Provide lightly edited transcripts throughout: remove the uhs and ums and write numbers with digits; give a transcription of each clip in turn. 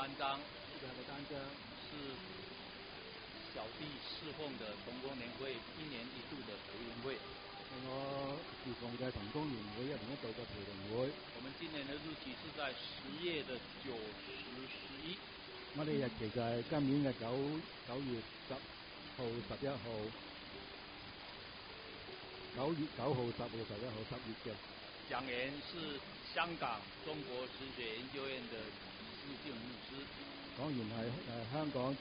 单张， 这两个单张是小弟侍奉的同工联会1年1度的培灵会。 我侍奉嘅同工聯會1年1度嘅培靈會。 我們今年的日期是在10月的9、10、11。 我哋日期就係今年嘅9月10號、11號。9月9號、10號、11號，10月嘅。 講員是香港中國神學研究院的施敬牧師。 講員係香港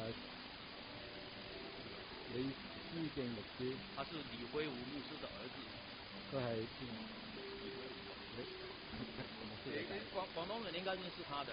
李施敬牧師。 他是李輝武牧師的兒子。 佢係廣東人應該認識他的。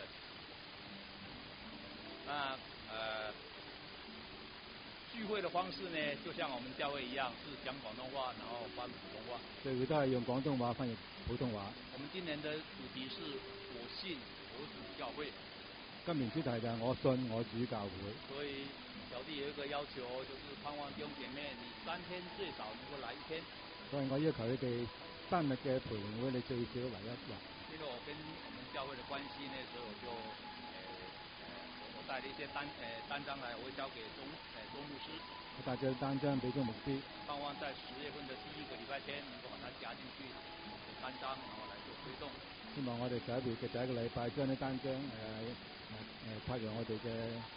聚會的方式呢，就像我們教會一樣，是講廣東話，然後翻普通話。 聚會都係用廣東話翻譯普通話。 我們今年的主題是我信我主教會。 今年主題就係我信我主教會。 所以小弟有一個要求，就是盼望弟兄姐妹，你3天最少能夠來1天。所以我要求你哋3日嘅培靈會，你最少嚟1日。 因為我跟我們教會的關係呢，所以我就我帶了一些單張來，我會交給鍾牧師。 我帶咗單張俾鍾牧師。 盼望在10月份的第1個禮拜天，能夠把它加進去單張，然後來做推動。 希望我哋11月嘅第1個禮拜將啲單張發揚我哋嘅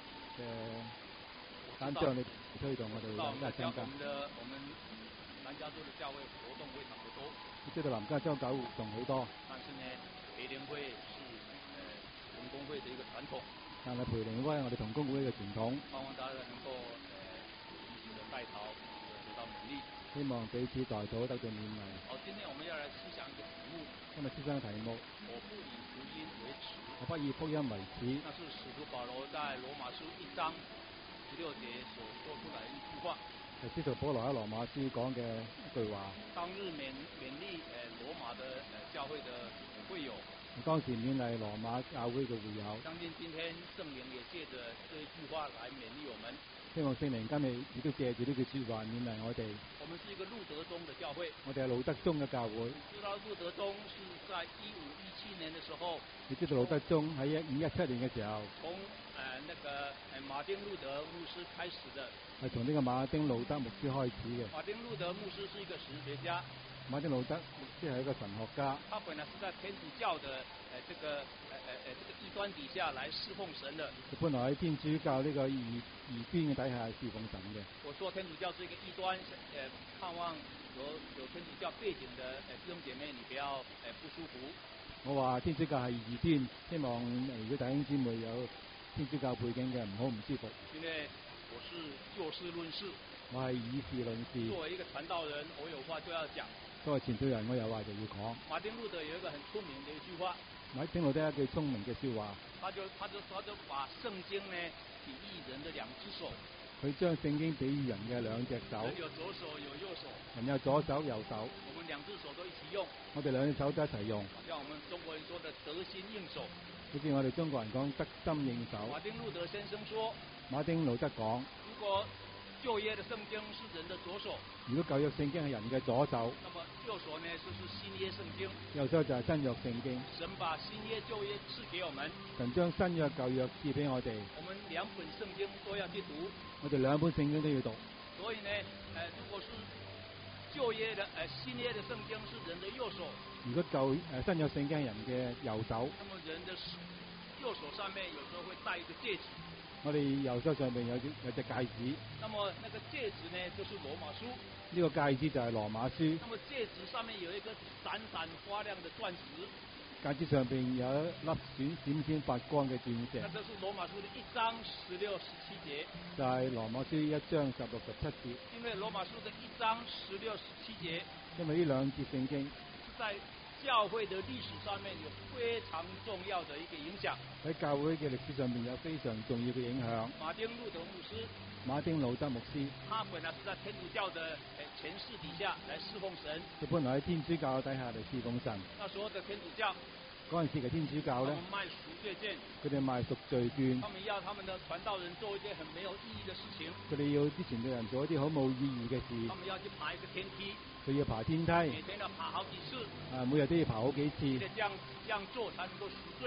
單張嚟推動我哋南加州。 我們南加州的教會活動非常的多。 知道南加州教會活動好多。 但是呢，培靈會是同工會的一個傳統。 但係培靈會係我哋同工會嘅傳統。 盼望大家能夠彼此的代禱，得到勉勵。 希望彼此代禱得到勉勵。 好，今天我們要來思想一個題目。 今日思想嘅題目。 我不以福音為恥。 我不以福音為恥。 那是使徒保羅在羅馬書1章16節所說出來的一句話。 係使徒保羅喺羅馬書講嘅一句話。 當日勉勵羅馬的教會的會友。 當時勉勵羅馬教會嘅會友。 相信今天聖靈也借着這一句話來勉勵我們。希望聖靈今日亦都借住呢句説話勉勵我哋。 我們是一個路德宗的教會。 我哋係路德宗嘅教會。 知道路德宗是在1517年的時候。 你知道路德宗喺1517年嘅時候。 從那個馬丁路德牧師開始的。 係從呢個馬丁路德牧師開始嘅。 馬丁路德牧師是一個神學家。 馬丁路德牧師係一個神學家。 他本來是在天主教的這個異端底下來侍奉神的。 佢本來喺天主教呢個異端嘅底下侍奉神嘅。 我說天主教是一個異端，盼望有天主教背景的弟兄姐妹，你不要不舒服。 我話天主教係異端，希望如果弟兄姊妹有天主教背景嘅，唔好唔舒服。 因為我是就事論事。 我係以事論事。 作為一個傳道人，我有話就要講。 作為傳道人，我有話就要講。 馬丁路德有一個很出名的一句話。 馬丁路德有一句聰明嘅説話。 他就把聖經呢比喻人的2隻手。 佢將聖經比喻人嘅2隻手。 人有左手有右手。 人有左手右手。 我們2隻手都一起用。我哋2隻手都一齊用。 像我們中國人說的得心應手。 好似我哋中國人講得心應手。 馬丁路德先生說。 馬丁路德講。 如果舊約的聖經是人的左手， 如果舊約聖經係人嘅左手， 那麼右手呢就是新約聖經。 右手就係新約聖經。 神把新約舊約賜給我們， 神將新約舊約賜俾我哋。 我們2本聖經都要去讀。 我哋2本聖經都要讀。 所以呢，如果是舊約的新約的聖經是人的右手， 如果新約聖經係人嘅右手， 那麼人的右手上面有時候會戴一個戒指。 我哋右手上面有隻戒指。 那麼那個戒指呢，就是羅馬書。 呢個戒指就係羅馬書。 那麼戒指上面有一個閃閃發亮的鑽石。 戒指上邊有一粒閃閃發光嘅鑽石。 那這是羅馬書的1章16、17節。 就係羅馬書1章16、17節。 因為羅馬書的1章16、17節。 因為呢2節聖經是在教會的歷史上面有非常重要的一個影響。 喺教會嘅歷史上面有非常重要嘅影響。 馬丁路德牧師。 馬丁路德牧師。 他本來是在天主教的權勢底下來侍奉神。 佢本來喺天主教底下嚟侍奉神。 那時候的天主教。 嗰陣時嘅天主教咧。 他們賣贖罪券。 佢哋賣贖罪券。 他們要他們的傳道人做一件很沒有意義的事情。佢哋要之前嘅人做一啲好冇意義嘅事。 他們要去爬一個天梯。 佢要爬天梯。 每天要爬好幾次。 每日都要爬好幾次。 這樣做才能夠贖罪。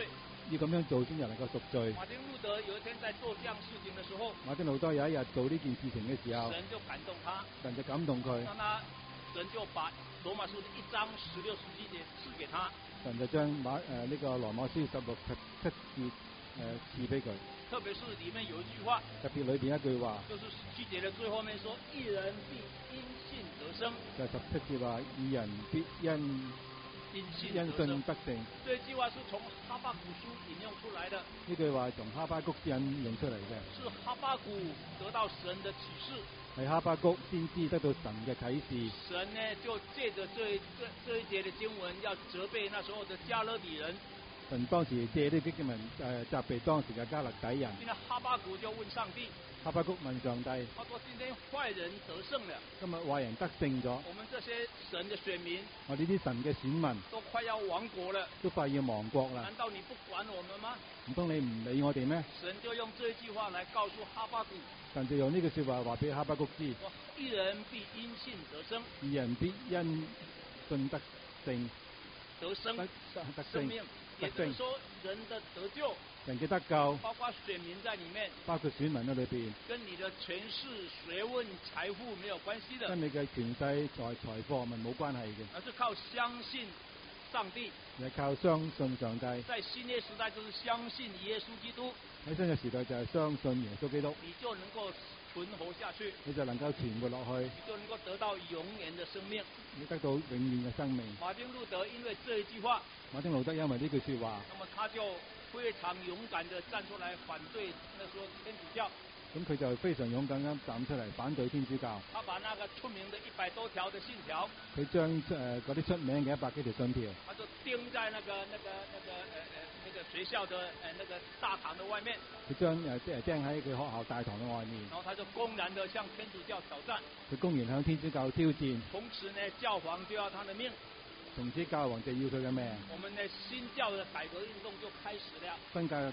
要咁樣做先至能夠贖罪。 馬丁路德有一天在做這樣事情的時候， 馬丁路德有一日做呢件事情嘅時候， 神就感動他， 神就感動佢， 神就把羅馬書的1章16、17節賜給他。 神就將呢個羅馬書16、17節賜俾佢。 特別是裡面有一句話， 特別裏邊一句話， 就是17節的最後面說：義人必因信得生。 就係17節話：義人必因信得生。 這句話是從哈巴谷書引用出來的。 呢句話從哈巴谷引用出嚟嘅。 是哈巴谷得到神的啟示。 係哈巴谷先知得到神嘅啟示。 神呢就借着這一節的經文，要責備那時候的加勒底人。 神當時借呢啲經文責備當時嘅加勒底人。 因為哈巴谷就問上帝。 哈巴谷問上帝： 他說今天壞人得勝了。 今日壞人得勝咗。 我們這些神的選民， 我哋啲神嘅選民都快要亡國了。 都快要亡國啦。 難道你不管我們嗎？ 唔通你唔理我哋咩？ 神就用這句話來告訴哈巴谷。 神就用呢句説話話俾哈巴谷知： 義人必因信得生。 義人必因信得勝。 得生。 得生命。也就是說，人的得救， 人嘅得救， 包括選民在裡面， 包括選民喺裏邊， 跟你的權勢、學問、財富沒有關係的， 跟你嘅權勢、財富係冇關係嘅， 而是靠相信上帝， 係靠相信上帝。 在新約時代就是相信耶穌基督， 喺新約時代就係相信耶穌基督， 你就能夠存活下去， 你就能夠存活落去， 你就能夠得到永遠的生命， 你得到永遠嘅生命。 馬丁路德因為這一句話， 馬丁路德因為呢句説話， 那麼他就非常勇敢地站出來反對那時候天主教。 咁佢就非常勇敢咁站出嚟反對天主教。 他把那個出名的100多條的信條， 佢將嗰啲出名嘅100幾條信條， 他就釘在那個學校的那個大堂的外面。 佢將釘喺佢學校大堂嘅外面。 然後他就公然地向天主教挑戰。 佢公然向天主教挑戰。 從此呢，教皇就要他的命。 從此教皇就要佢嘅命。 我們的新教嘅改革運動就開始了。 新教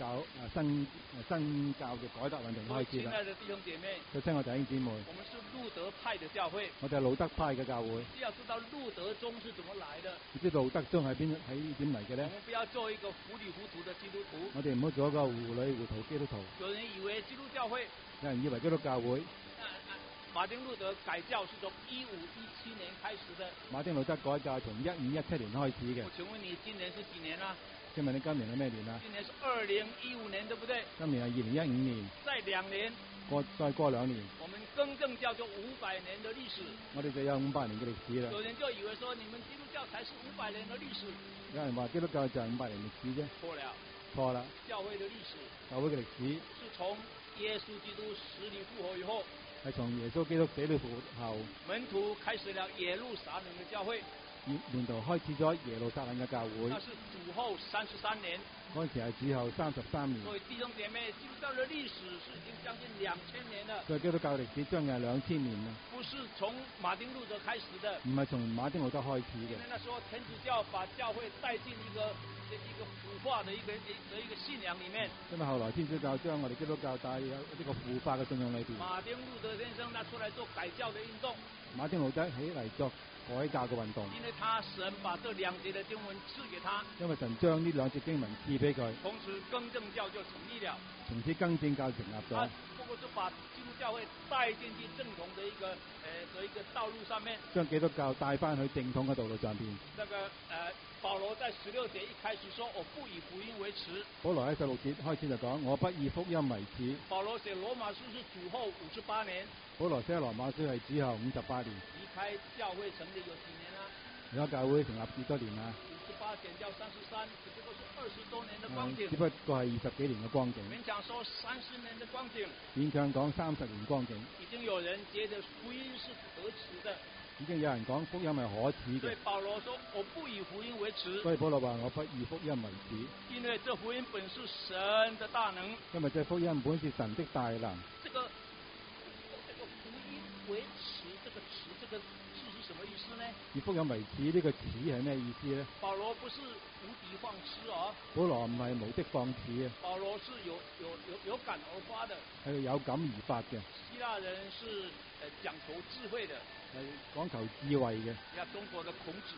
嘅改革運動開始啦。 親愛的弟兄姐妹， 親愛弟兄姊妹， 我們是路德派嘅教會。 我哋係路德派嘅教會。 要知道路德宗是怎麼來的。 你知路德宗係點嚟嘅咧？ 我們不要做一個糊裡糊塗的基督徒。 我哋唔好做一個糊裡糊塗基督徒。 有人以為基督教會， 有人以為基督教會。 馬丁路德改教是從1517年開始的。 馬丁路德改教從1517年開始嘅。 我請問你今年是幾年啦？ 請問你今年係咩年啊？ 今年是2015年，對不對？ 今年係2015年。 再2年。 再過2年。 我們更正教就500年的歷史。 我哋就有500年嘅歷史啦。 有人就以為說你們基督教才是500年的歷史。 有人話基督教就係500年歷史啫。錯啦。 教會的歷史。 教會嘅歷史。 是從耶穌基督死裡復活以後。 係從耶穌基督死裡復活後， 門徒開始了耶路撒冷嘅教會。 門徒開始咗耶路撒冷嘅教會。 那是主後33年。 嗰陣時係主後33年。 所以弟兄姐妹，基督教的歷史是已經將近2000年了。 所以基督教歷史將近2000年啦。 不是從馬丁路德開始的。 唔係從馬丁路德開始嘅。 因為那時候天主教把教會帶進一個腐化的一個信仰裡面。 因為後來天主教將我哋基督教帶入呢個腐化嘅信仰裏邊。 馬丁路德先生他出來做改教的運動。 馬丁路德起嚟作改教嘅運動。 因為他神把這2節的經文賜給他。 因為神將呢2節經文賜俾佢。 從此更正教就成立了。 從此更正教成立咗。 不過就把基督教會帶進去正統的一個道路上面。 將基督教帶翻去正統嘅道路上邊。 那個保羅在16節一開始說：我不以福音為恥。 保羅喺16節開始就講：我不以福音為恥。 保羅寫羅馬書是主後58年。 保羅寫羅馬書係主後58年。 離開教會成立有幾年啦？ 離開教會成立幾多年啊 ？58減掉33，只不過是20多年的光景。 只不過係20幾年嘅光景。 勉強說30年的光景。 勉強講30年光景。 已經有人覺得福音是可恥的。 已經有人講福音係可恥嘅。 所以保羅說：我不以福音為恥。 所以保羅話：我不以福音為恥。 因為這福音本是神的大能。 因為這福音本是神的大能。 這個福音為恥，這個字是什麼意思呢？ 以福音為恥呢個恥係咩意思呢？ 保羅不是無的放矢哦。保羅唔係無的放矢啊。 保羅是有感而發的。 係有感而發嘅。 希臘人是講求智慧的。 係講求智慧嘅。 像中國的孔子。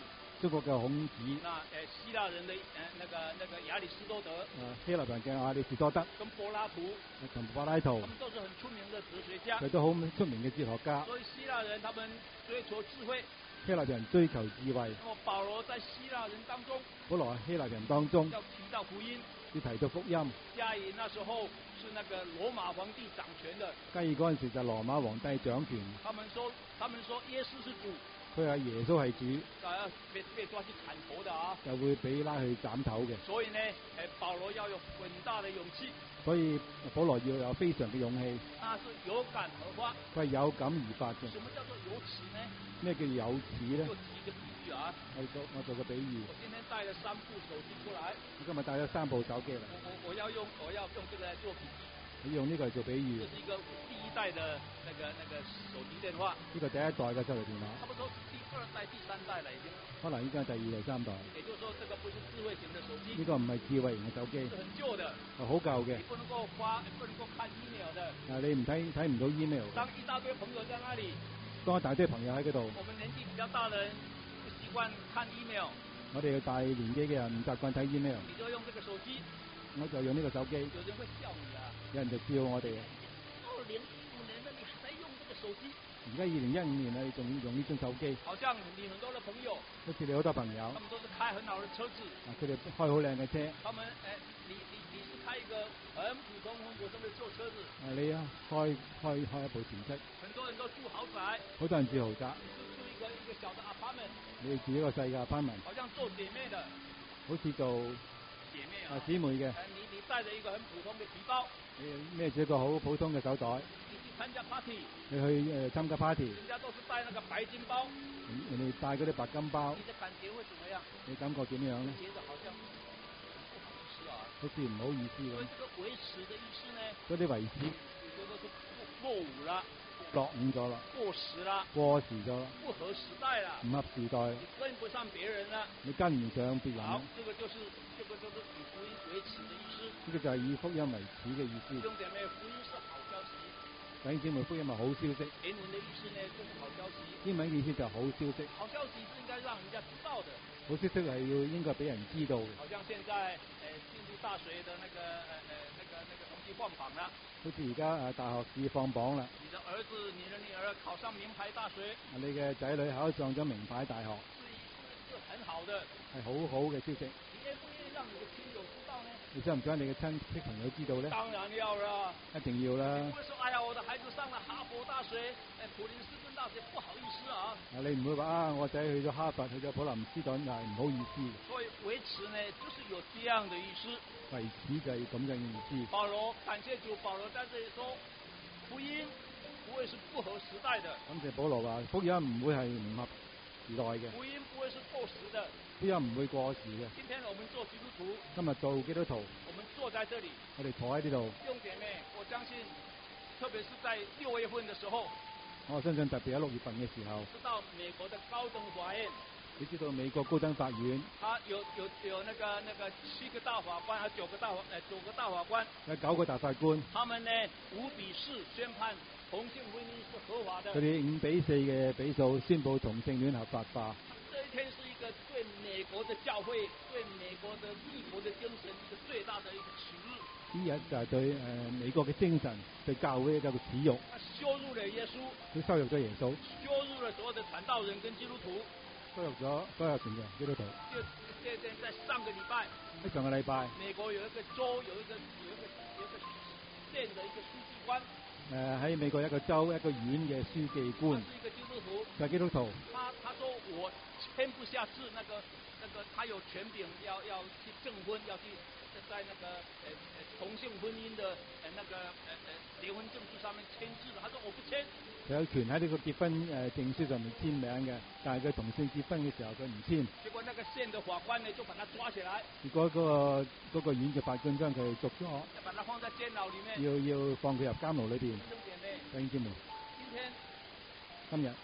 中國嘅孔子， 那希腊人的那个亚里士多德， 希臘人嘅亞里士多德， 跟柏拉圖， 同柏拉圖， 他们都是很出名的哲学家。 佢都好出名嘅哲學家。 所以希腊人他们追求智慧。 希臘人追求智慧。 那么保羅在希臘人當中， 保羅喺希臘人當中要提到福音， 要提到福音。 加爾那時候是那個羅馬皇帝掌權的。 加爾嗰陣時就羅馬皇帝掌權。 他們說耶穌是主。 佢話耶穌係主。 被抓去砍頭的啊。 就會俾拉去斬頭嘅。 所以呢，保羅要有很大的勇氣。 所以保羅要有非常嘅勇氣。 他是有感而發。 佢係有感而發嘅。 什麼叫做有齒呢？ 咩叫有齒咧？ 就舉個比喻啊。 我做個比喻。 我今天帶了3部手機出來。 我今日帶咗3部手機嚟。 我要用這個來做比喻。 你用呢個嚟做比喻。 這是一個第一代的那個手機電話。 呢個第一代嘅手提電話。 差不多是第2代、第3代了已經。 可能依家第2、第3代。 也就是說，這個不是智慧型的手機。 呢個唔係智慧型嘅手機。 是很舊的。 好舊嘅。 你不能夠看 email 的。 你唔睇唔到 email。 當一大堆朋友在那裡。 當一大堆朋友喺嗰度。 我們年紀比較大的人不習慣看 email。 我哋大年紀嘅人唔習慣睇 email。 你就用這個手機。 我就用呢個手機。 有人會笑你啊。 有人就笑我哋。 2015年了，你還在用這個手機？ 而家2015年啦，你仲用呢種手機？ 好像你很多的朋友。 好似你好多朋友。 他們都是開很好的車子。 佢哋開好靚嘅車。 他們你是開一個很普通的坐車子。 你開一部全車。 很多人都住豪宅。 好多人住豪宅。 住一個小的 apartment。 你住一個細嘅 apartment。 好像做姐妹的。 好似做姐妹啊。 姊妹嘅。 你帶着一個很普通的皮包。 你孭住一個好普通嘅手袋。 你去參加 party。 你去參加 party。 人家都是帶那個白金包。 人哋帶嗰啲白金包。 你的感覺會怎麼樣？ 你感覺點樣咧？ 覺得好像不好意思啊。 好似唔好意思咁。 所以這個維持的意思呢？ 嗰啲維持。 你覺得是落伍了。 落伍咗啦。 過時啦。 過時咗。 不合時代啦。 唔合時代。 你跟不上別人啦。 你跟唔上別人。 好，這個就是以福音為恥的意思。 呢個就係以福音為恥嘅意思。 弟兄姐妹，福音是好消息。 弟兄姊妹，福音係好消息。 英文的意思呢，就是好消息。 英文意思就係好消息。 好消息是應該讓人家知道的。 好消息係應該俾人知道嘅。 好像現在進入大學的那個成績放榜了。 好似而家大學試放榜啦。 你的兒子、你的女兒考上名牌大學。 你嘅仔女考上咗名牌大學。 是很好的。 係好好嘅消息。 你願不願意讓你的親友知道呢？ 你想唔想你嘅親戚朋友知道呢？ 當然要啦。 一定要啦。 你不會說，哎呀，我的孩子上了哈佛大學，普林斯頓大學，不好意思啊。 你唔會話我仔去咗哈佛，去咗普林斯頓，係唔好意思。 所以維持呢，就是有這樣的意思。 維持就係咁嘅意思。 保羅感謝主，保羅在這裡說，福音不會是不合時代的。 感謝保羅話，福音唔會係唔合時代嘅。 福音不會是過時的。 福音唔會過時嘅。 今天我們做基督徒。 今日做基督徒。 我們坐在這裡。 我哋坐喺呢度。 弟兄姐妹，我相信，特別是在6月份的時候。 我相信特別喺6月份嘅時候。 知道美國的高等法院。 你知道美國高等法院？ 他有那個7個大法官，還有9個大法官。 有9個大法官。 他們呢5比4宣判同性婚姻是合法的。 佢哋5比4嘅比數宣布同性戀合法化。 這一天是一個對美國的教會、對美國的立國的精神一個最大的一個恥辱。呢日就係對美國嘅精神、對教會一個恥辱。 羞辱了耶穌。 佢羞辱咗耶穌。 羞辱了所有的傳道人跟基督徒。 羞辱咗所有全嘅基督徒。 在上個禮拜。 喺上個禮拜。 美國有一個州有一個縣的一個書記官。 喺美國一個州一個縣嘅書記官。 他是一個基督徒。 就係基督徒。 他說我簽不下字，那個他有權柄要去證婚，要去在那個同性婚姻的結婚證書上面簽字的。他說我不簽。 佢有權喺呢個結婚證書上面簽名嘅，但係佢同性結婚嘅時候佢唔簽。 結果那個縣的法官呢就把他抓起來。 結果嗰個縣嘅法官將佢捉咗。 把他放在監牢裡面。 要放佢入監牢裏邊。弟兄姊妹。今日。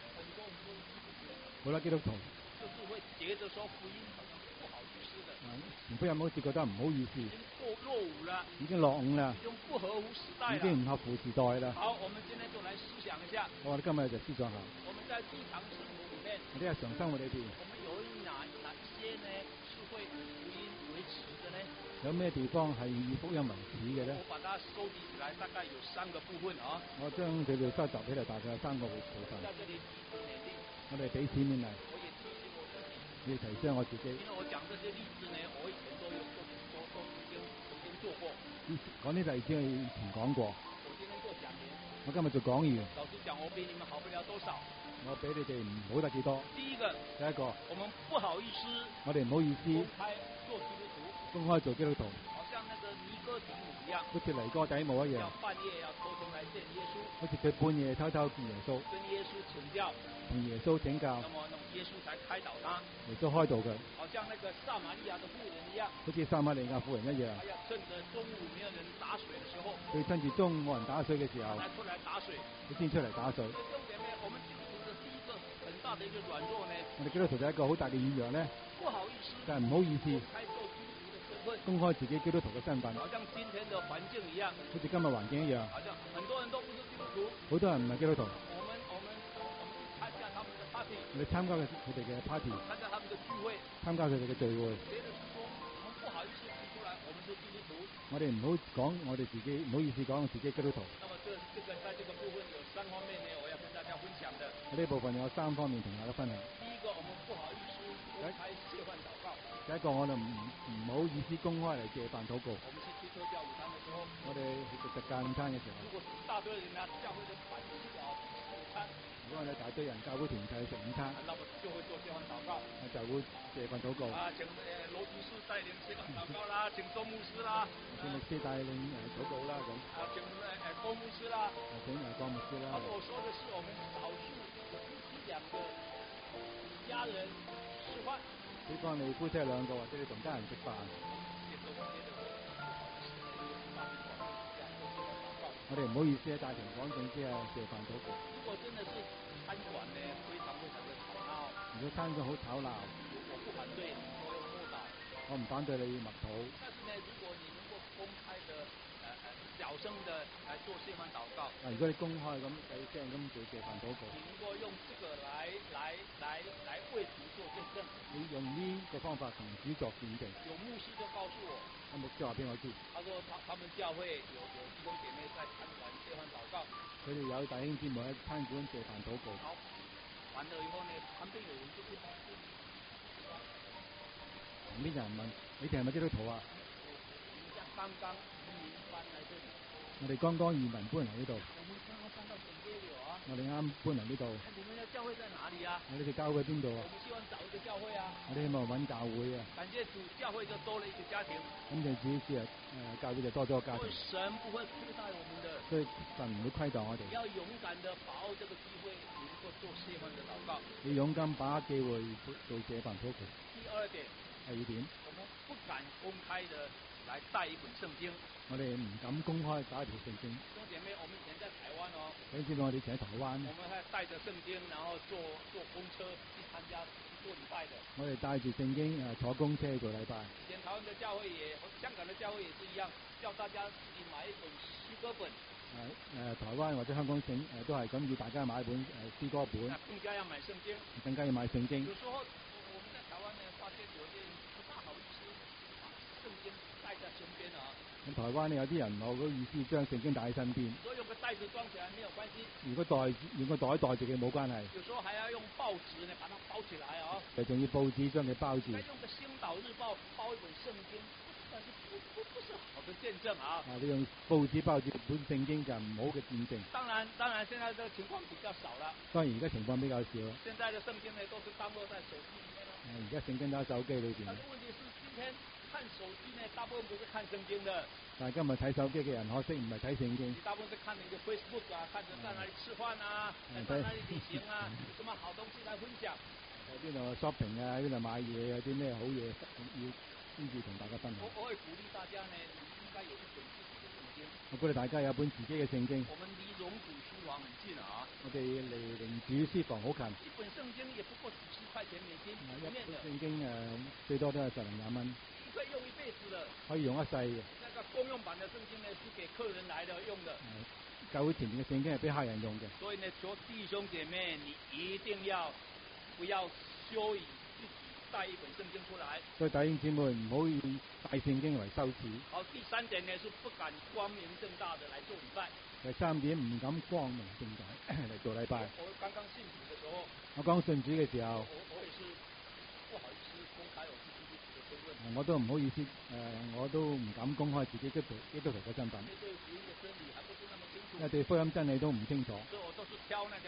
好啦，基督徒。 就是會覺得說福音不好意思的。 福音好似覺得唔好意思。 落伍了。 已經落伍啦。 已經不合乎時代了。 已經唔合乎時代啦。 好，我們今天就來思想一下。 我哋今日就思想下。 我們在日常生活裡面。 喺日常生活裏邊。 我們有哪些呢是会福音维持的呢？ 有咩地方係以福音為始嘅咧？ 我把它收集起來，大概有3個部分啊。 我將佢哋收集起嚟，大概有3個部分。 在這裡彼此勉勵， 我哋彼此勉勵， 我也提醒我自己， 要提醒我自己。 因為我講這些例子呢，我以前都曾經做過。 講呢例子我以前講過。 我今天做講員， 我今日做講員。 老實講，我比你們好不了多少。 我比你哋唔好得幾多。 第一個，我們不好意思， 我哋唔好意思公開做基督徒， 公開做基督徒， 好像那個尼哥底母一樣， 好似尼哥底母一樣， 要半夜要偷偷來見耶穌， 好似佢半夜偷偷見耶穌， 跟耶穌請教， 同耶穌請教， 那麼耶穌才開導他， 耶穌開導佢， 好像那個撒瑪利亞的婦人一樣， 好似撒瑪利亞婦人一樣， 他要趁着中午沒有人打水的時候， 佢趁住中午冇人打水嘅時候， 才出來打水， 佢先出嚟打水。 弟兄姐妹，我們基督徒的第一個很大的一個軟弱呢， 我哋基督徒就一個好大嘅軟弱咧， 不好意思， 就係唔好意思公開自己基督徒嘅身份， 好像今天的環境一樣， 好似今日環境一樣， 好像很多人都不是基督徒， 好多人唔係基督徒， 我們參加他們的 party， 我哋參加佢哋嘅 party， 參加他們的聚會， 參加佢哋嘅聚會， 別人說我們不好意思提出來，我們是基督徒， 我哋唔好講我哋自己，唔好意思講我自己基督徒。 那麼在這個部分有3方面呢，我要跟大家分享的。 呢部分有3方面同大家分享。 第一個，我們不好意思公開謝飯禱告。 第一個，我哋唔好意思公開嚟謝飯禱告。 我們去推車教午餐的時候， 我哋去食間午餐嘅時候， 如果是一大堆人啊，教會的團體啊吃午餐， 如果我哋大堆人教會團體食午餐， 那麼就會做謝飯禱告。 我就會謝飯禱告。 啊，請羅主事帶領謝飯禱告啦，請周牧師啦， 請牧師帶領禱告啦咁。 啊，請郭牧師啦， 請郭牧師啦。 我說的是我們少數1-2個家人吃飯。 比方你夫妻2個或者你同家人食飯。我哋唔好意思喺大庭廣眾之下謝飯禱告。 如果真的是餐館呢，非常非常的吵鬧。 如果餐館好吵鬧， 我不反對，我有默禱。 我唔反對你默禱。 但是呢，如果你能夠公開的小聲的來做謝飯禱告。 如果你公開咁細聲咁做謝飯禱告， 你能夠用這個來為主做見證。 你用呢個方法同主作見證。 有牧師就告訴我。 牧師話俾我知。 他說他們教會有弟兄姐妹在餐館謝飯禱告。 佢哋有弟兄姊妹喺餐館謝飯禱告。 好，完了以後呢，旁邊有人就會旁邊有人問：你哋係咪基督徒啊？ 剛剛移民搬來這裡。 我哋剛剛移民搬嚟呢度。我哋啱搬嚟呢度。 你們的教會在哪裡啊？ 我哋嘅教會喺邊度啊？ 我們希望找一個教會啊。 我哋希望揾教會啊。 感謝主，教會就多了一個家庭。 咁就主教會就多咗個家庭。 神不會虧待我們的。所以神唔會虧待我哋。 要勇敢地把握這個機會，能夠做謝飯的禱告。 要勇敢把握機會做謝飯禱告。 第二點。 第二點。 我們不敢公開的來帶一本聖經。 我哋唔敢公開打一條聖經。 兄姐妹，我們以前在台灣哦。 你知道我哋以前喺台灣。 我們還帶着聖經，然後坐公車去參加做禮拜的。我哋帶住聖經坐公車做禮拜。 以前台灣的教會香港的教會也是一樣，叫大家自己買一本詩歌本。 台灣或者香港都係咁，要大家買一本詩歌本。 更加要買聖經。 更加要買聖經。 有時候我們在台灣呢，發現有些人不大好意思把聖經帶在身邊啊。 咁台灣呢有啲人冇嗰意思將聖經帶喺身邊。 如果用個袋子裝起來沒有關係。 如果用個袋袋住佢冇關係。 有時候還要用報紙呢把它包起來啊。 仲要報紙將佢包住。 再用個星島日報包一本聖經，但是不是好的見證啊。你用報紙包住本聖經就唔好嘅見證。 當然，現在這個情況比較少了。 當然而家情況比較少。 現在的聖經呢，都是當落在手機裡面了。 而家聖經都喺手機裏邊。 但是問題是，今天看手機呢，大部分不是看聖經的。 但係今日睇手機嘅人，可惜唔係睇聖經。 大部分是看你的 Facebook 啊，看着在哪裡吃飯啊，在哪裡旅行啊，有什麼好東西來分享。 喺邊度 shopping 啊，邊度買嘢，有啲咩好嘢要先至同大家分享。 我會鼓勵大家呢，應該有一本自己的聖經。我鼓勵大家有本自己嘅聖經。 我們離榮主書房很近啊。 我哋離榮主書房好近。 一本聖經也不過幾十塊錢美金。 一本聖經最多都係10零20蚊。 可以用一輩子的。 可以用一世嘅。 那個公用版的聖經呢，是給客人來的用的。 教會前面嘅聖經係俾客人用嘅。 所以呢，求弟兄姐妹，你一定要不要羞於自己帶一本聖經出來。 所以弟兄姊妹唔好以帶聖經為羞恥。 好，第三點呢是不敢光明正大的來做禮拜。 第三點唔敢光明正大嚟做禮拜。 我剛剛信主嘅時候， 我講信主嘅時候， 我也是不好意思公開我自己的身份。 我都唔好意思，我都唔敢公開自己基督徒嘅身份。 對福音嘅真理還不是那麼清楚。 因為對福音真理都唔清楚。 所以我都是挑那個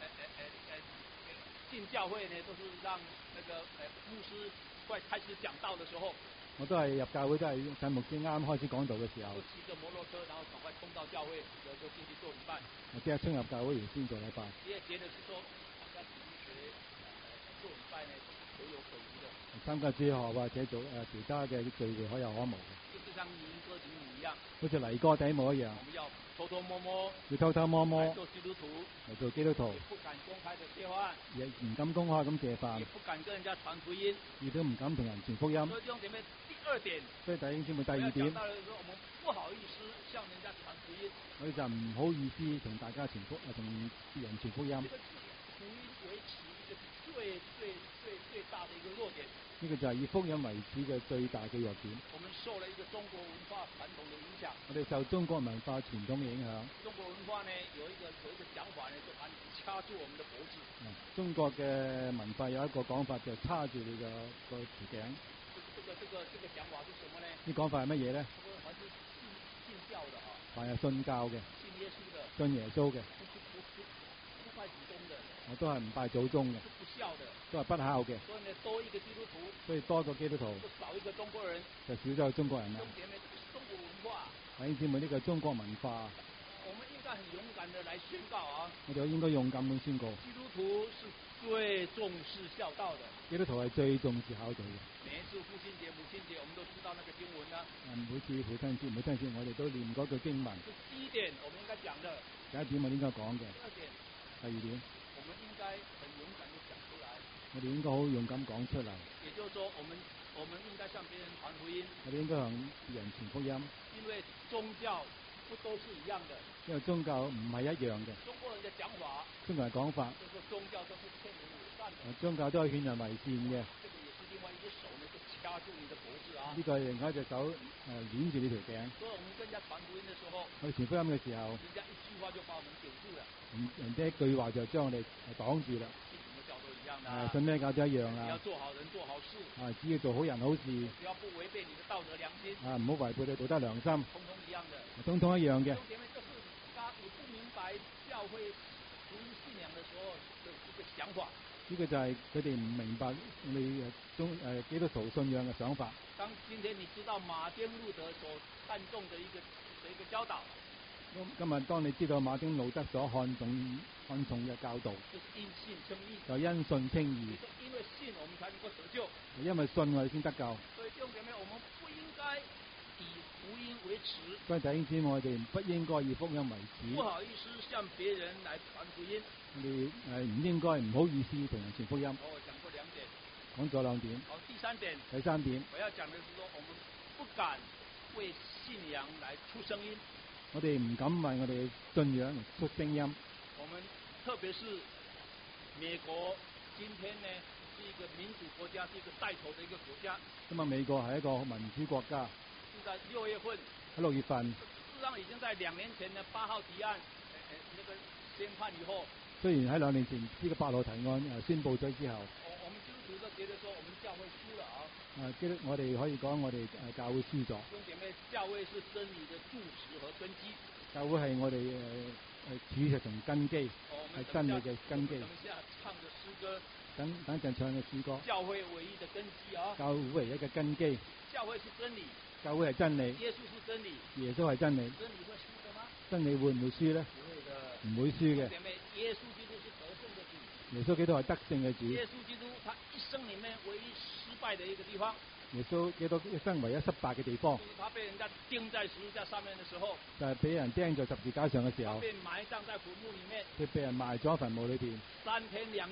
進教會呢，都是讓那個牧師快開始講道的時候。 我都係入教會，都係睇牧師啱開始講道嘅時候。 我騎着摩托車，然後趕快衝到教會，就進去做禮拜。 我即係衝入教會而先做禮拜。 因為覺得是說參加主日學做禮拜呢，可有可無的。 參加主日學或者做其他嘅聚會可有可無嘅。 就是像尼哥底母一樣。 好似尼哥底母一樣。 我們要偷偷摸摸。 要偷偷摸摸。 做基督徒。 嚟做基督徒。 也不敢公開的借飯。 亦唔敢公開咁借飯。 也不敢跟人家傳福音。 亦都唔敢同人傳福音。 所以弟兄姐妹，第二點。 所以弟兄姊妹第二點。 到了說我們不好意思向人家傳福音。 我哋就唔好意思同大家同別人傳福音。 這個福音維持一個最大的一個弱點。 呢個就係以福音為主嘅最大嘅弱點。 我們受了一個中國文化傳統的影響。我哋受中國文化傳統嘅影響。 中國文化呢有一個講法呢，就把你掐住我們的脖子。 中國嘅文化有一個講法，就叉住你個條頸。 這個講法是什麼呢？ 呢講法係乜嘢咧？ 還是信教的啊。 凡係信教嘅。 信耶穌的。 信耶穌嘅。 不拜祖宗的。 我都係唔拜祖宗嘅。 不孝的。 都係不孝嘅。 所以呢，多一個基督徒。 所以多個基督徒。 就少一個中國人。 就少咗個中國人啦。 中國文化。 弟兄姊妹，呢個中國文化。 我們應該很勇敢地來宣告啊！ 我哋應該勇敢咁宣告。 基督徒是最重視孝道的。 基督徒係最重視孝道嘅。 每一次父親節、母親節，我們都知道那個經文啦。 每次父親節、母親節，我哋都念嗰句經文。 這是第一點，我們應該講的。 第一點我應該講嘅。 第二點。 第二點。 我們應該很勇敢地講出來。 我哋應該好勇敢講出嚟。 也就是說，我們應該向別人傳福音。 我哋應該向別人傳福音。 因為宗教不都是一樣的。 因為宗教唔係一樣嘅。 中國人的講法。 中國人講法。 就說宗教都是勸人為善的。 宗教都係勸人為善嘅。 這個也是另外一隻手呢，就掐住你的脖子啊。 呢個另外一隻手攆住你條頸。 所以我們跟人家傳福音的時候。 我哋傳福音嘅時候。 人家一句話就把我們頂住了。 人哋一句話就將我哋擋住啦。信咩教都一樣啊！ 你要做好人做好事。 只要做好人好事。 只要不違背你的道德良心。 唔好違背你道德良心。 通通一樣的。 通通一樣嘅。 兄弟們，這是你不明白教會福音信仰的時候的一個想法。 呢個就係佢哋唔明白你基督徒信仰嘅想法。 當今天你知道馬丁路德所看重的一個教導。 今日當你知道馬丁路德所看重嘅教導， 就是因信稱義， 就因信稱義。 因為信，我們才能夠得救。 因為信我哋先得救。 所以弟兄姐妹，我們不應該以福音為恥。 所以弟兄姊妹，我哋不應該以福音為恥。 不好意思向別人來傳福音。 你唔應該唔好意思同人傳福音。 我講過兩點。 講咗兩點。 好，第三點。 第三點。 我要講的是說，我們不敢為信仰來出聲音。 我哋唔敢為我哋信仰出聲音。 我們特別是美國，今天呢是一個民主國家，是一個帶頭的一個國家。 咁啊，美國係一個民主國家。 是在6月份。 喺6月份。 事實上已經在2年前的8號提案，那個宣判以後。 雖然喺2年前呢個8號提案宣佈咗之後。 我們基督徒都覺得說，我們教會輸了啊。 我哋可以講我哋教會輸咗。 兄弟妹，教會是真理的柱石和根基。 教會係我哋柱石同根基，係真理嘅根基。 等一下唱嘅詩歌。 等陣唱嘅詩歌。 教會唯一的根基啊。 教會唯一嘅根基。 教會是真理。 教會係真理。 耶穌是真理。 耶穌係真理。 真理會輸的嗎？ 真理會唔會輸咧？ 不會的。 唔會輸嘅。 兄弟妹，耶穌基督是得勝的主。 耶穌基督係得勝嘅主。 耶穌基督他一生裡面唯一失敗的一個地方。 耶穌基督一生唯一失敗嘅地方。 就是他被人家釘在十字架上面的時候。 就係俾人釘在十字架上嘅時候。 被埋葬在墳墓裡面。 佢被人埋咗喺墳墓裏邊。 3天2夜。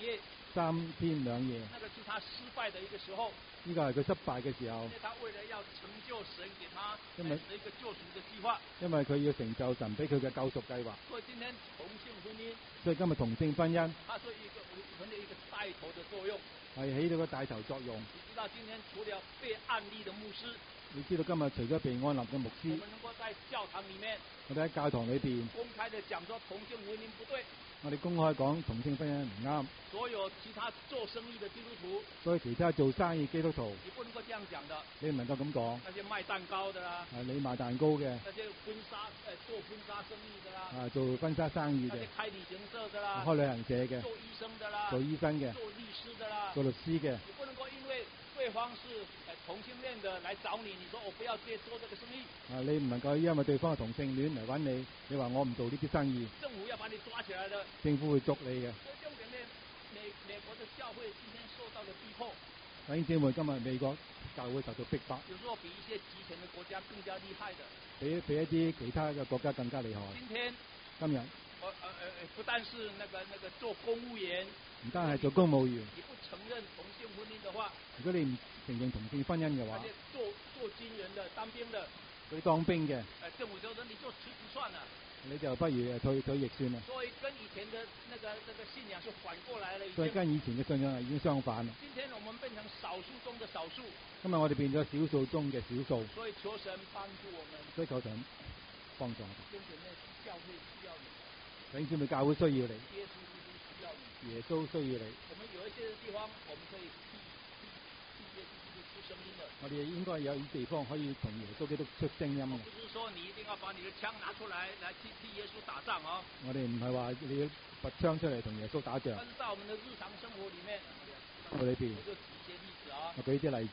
3天2夜。 那个是他失败的一个时候， 呢個係佢失敗嘅時候， 因为他為了要成就神給他因為的一個救贖的計劃， 因為佢要成就神俾佢嘅救贖計劃， 所以今天同性婚姻， 所以今日同性婚姻它是一個我們的一個帶頭的作用。 係起到個帶頭作用。 你知道今天除了被案例的牧師， 你知道今日除咗被安立嘅牧我師， 們能夠在教堂裡面我哋喺教堂裏邊， 公開的講說同性婚姻不對， 我哋公開講同性婚姻唔啱， 所有其他做生意的基督徒， 所以其他做生意基督徒， 你不能夠這樣講的。 你唔能夠咁講。 那些賣蛋糕的啦， 你賣蛋糕嘅， 那些婚紗做婚紗生意的啦， 做婚紗生意嘅那些，開旅行社的啦， 開旅行社嘅， 做醫生的啦， 做醫生嘅， 做律師的啦， 做律師嘅， 你不能夠因為對方是同性戀的來找你，你說我不要接做這個生意， 你唔能夠因為對方係同性戀嚟揾你，你話我唔做呢啲生意， 政府要把你抓起來的。 政府會捉你嘅。 所以重點呢，美國的教會今天受到的逼迫， 弟兄姊妹，今日美國教會受到逼迫， 有時候比一些集權的國家更加厲害的。 比一啲其他嘅國家更加厲害。 今天今日不但是那個做公務員， 唔單係做公務員， 你不承認同性婚姻的話， 如果你唔承認同性婚姻嘅話而且，做軍人的、當兵的， 佢當兵嘅， 政府就說你就辭職算了。 你就不如退役算啦。 所以跟以前的那個信仰是反過來了，已經。 所以跟以前嘅信仰係已經相反啦。 今天我們變成少數中的少數。 今日我哋變咗少數中嘅少數。 所以求神幫助我們。 所以求神幫助我哋。 弟兄姊妹，教會需要你。 弟兄姊妹，教會需要你。 耶穌基督需要你。 耶穌需要你。 我們有一些地方，我們可以替耶穌基督出聲音的。 我哋應該有啲地方可以同耶穌基督出聲音嘅。 不是說你一定要把你的槍拿出來替耶穌打仗啊！ 我哋唔係話你要拔槍出嚟同耶穌打仗。 但是在我們的日常生活裡面， 生活裏邊， 我就舉一些例子啊。 我舉一啲例子。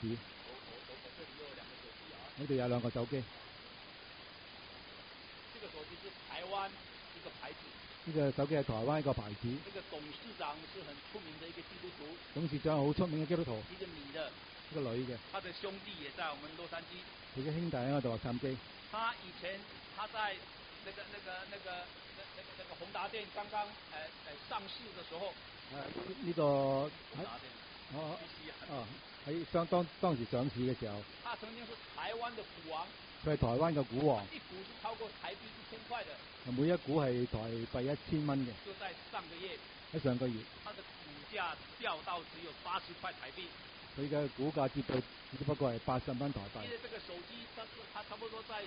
我這裡有兩個手機啊。 呢度有兩個手機。 這個手機是台灣一個牌子。 呢個手機係台灣一個牌子。 這個董事長是很出名的一個基督徒。 董事長好出名嘅基督徒。 一個女的。 一個女嘅。 他的兄弟也在我們洛杉磯。 佢嘅兄弟喺嗰度洛杉磯。 他以前他在那個宏達電剛剛上市的時候。 呢個宏達電。 喺當時上市嘅時候。 他曾經是台灣的股王。 佢係台灣嘅股王。 一股是超過台幣1000塊的。 每一股係台幣1000蚊嘅。 就在上個月。 喺上個月。 他的股價掉到只有80塊台幣。 佢嘅股價跌到只不過係80蚊台幣。 因為這個手機，他差不多在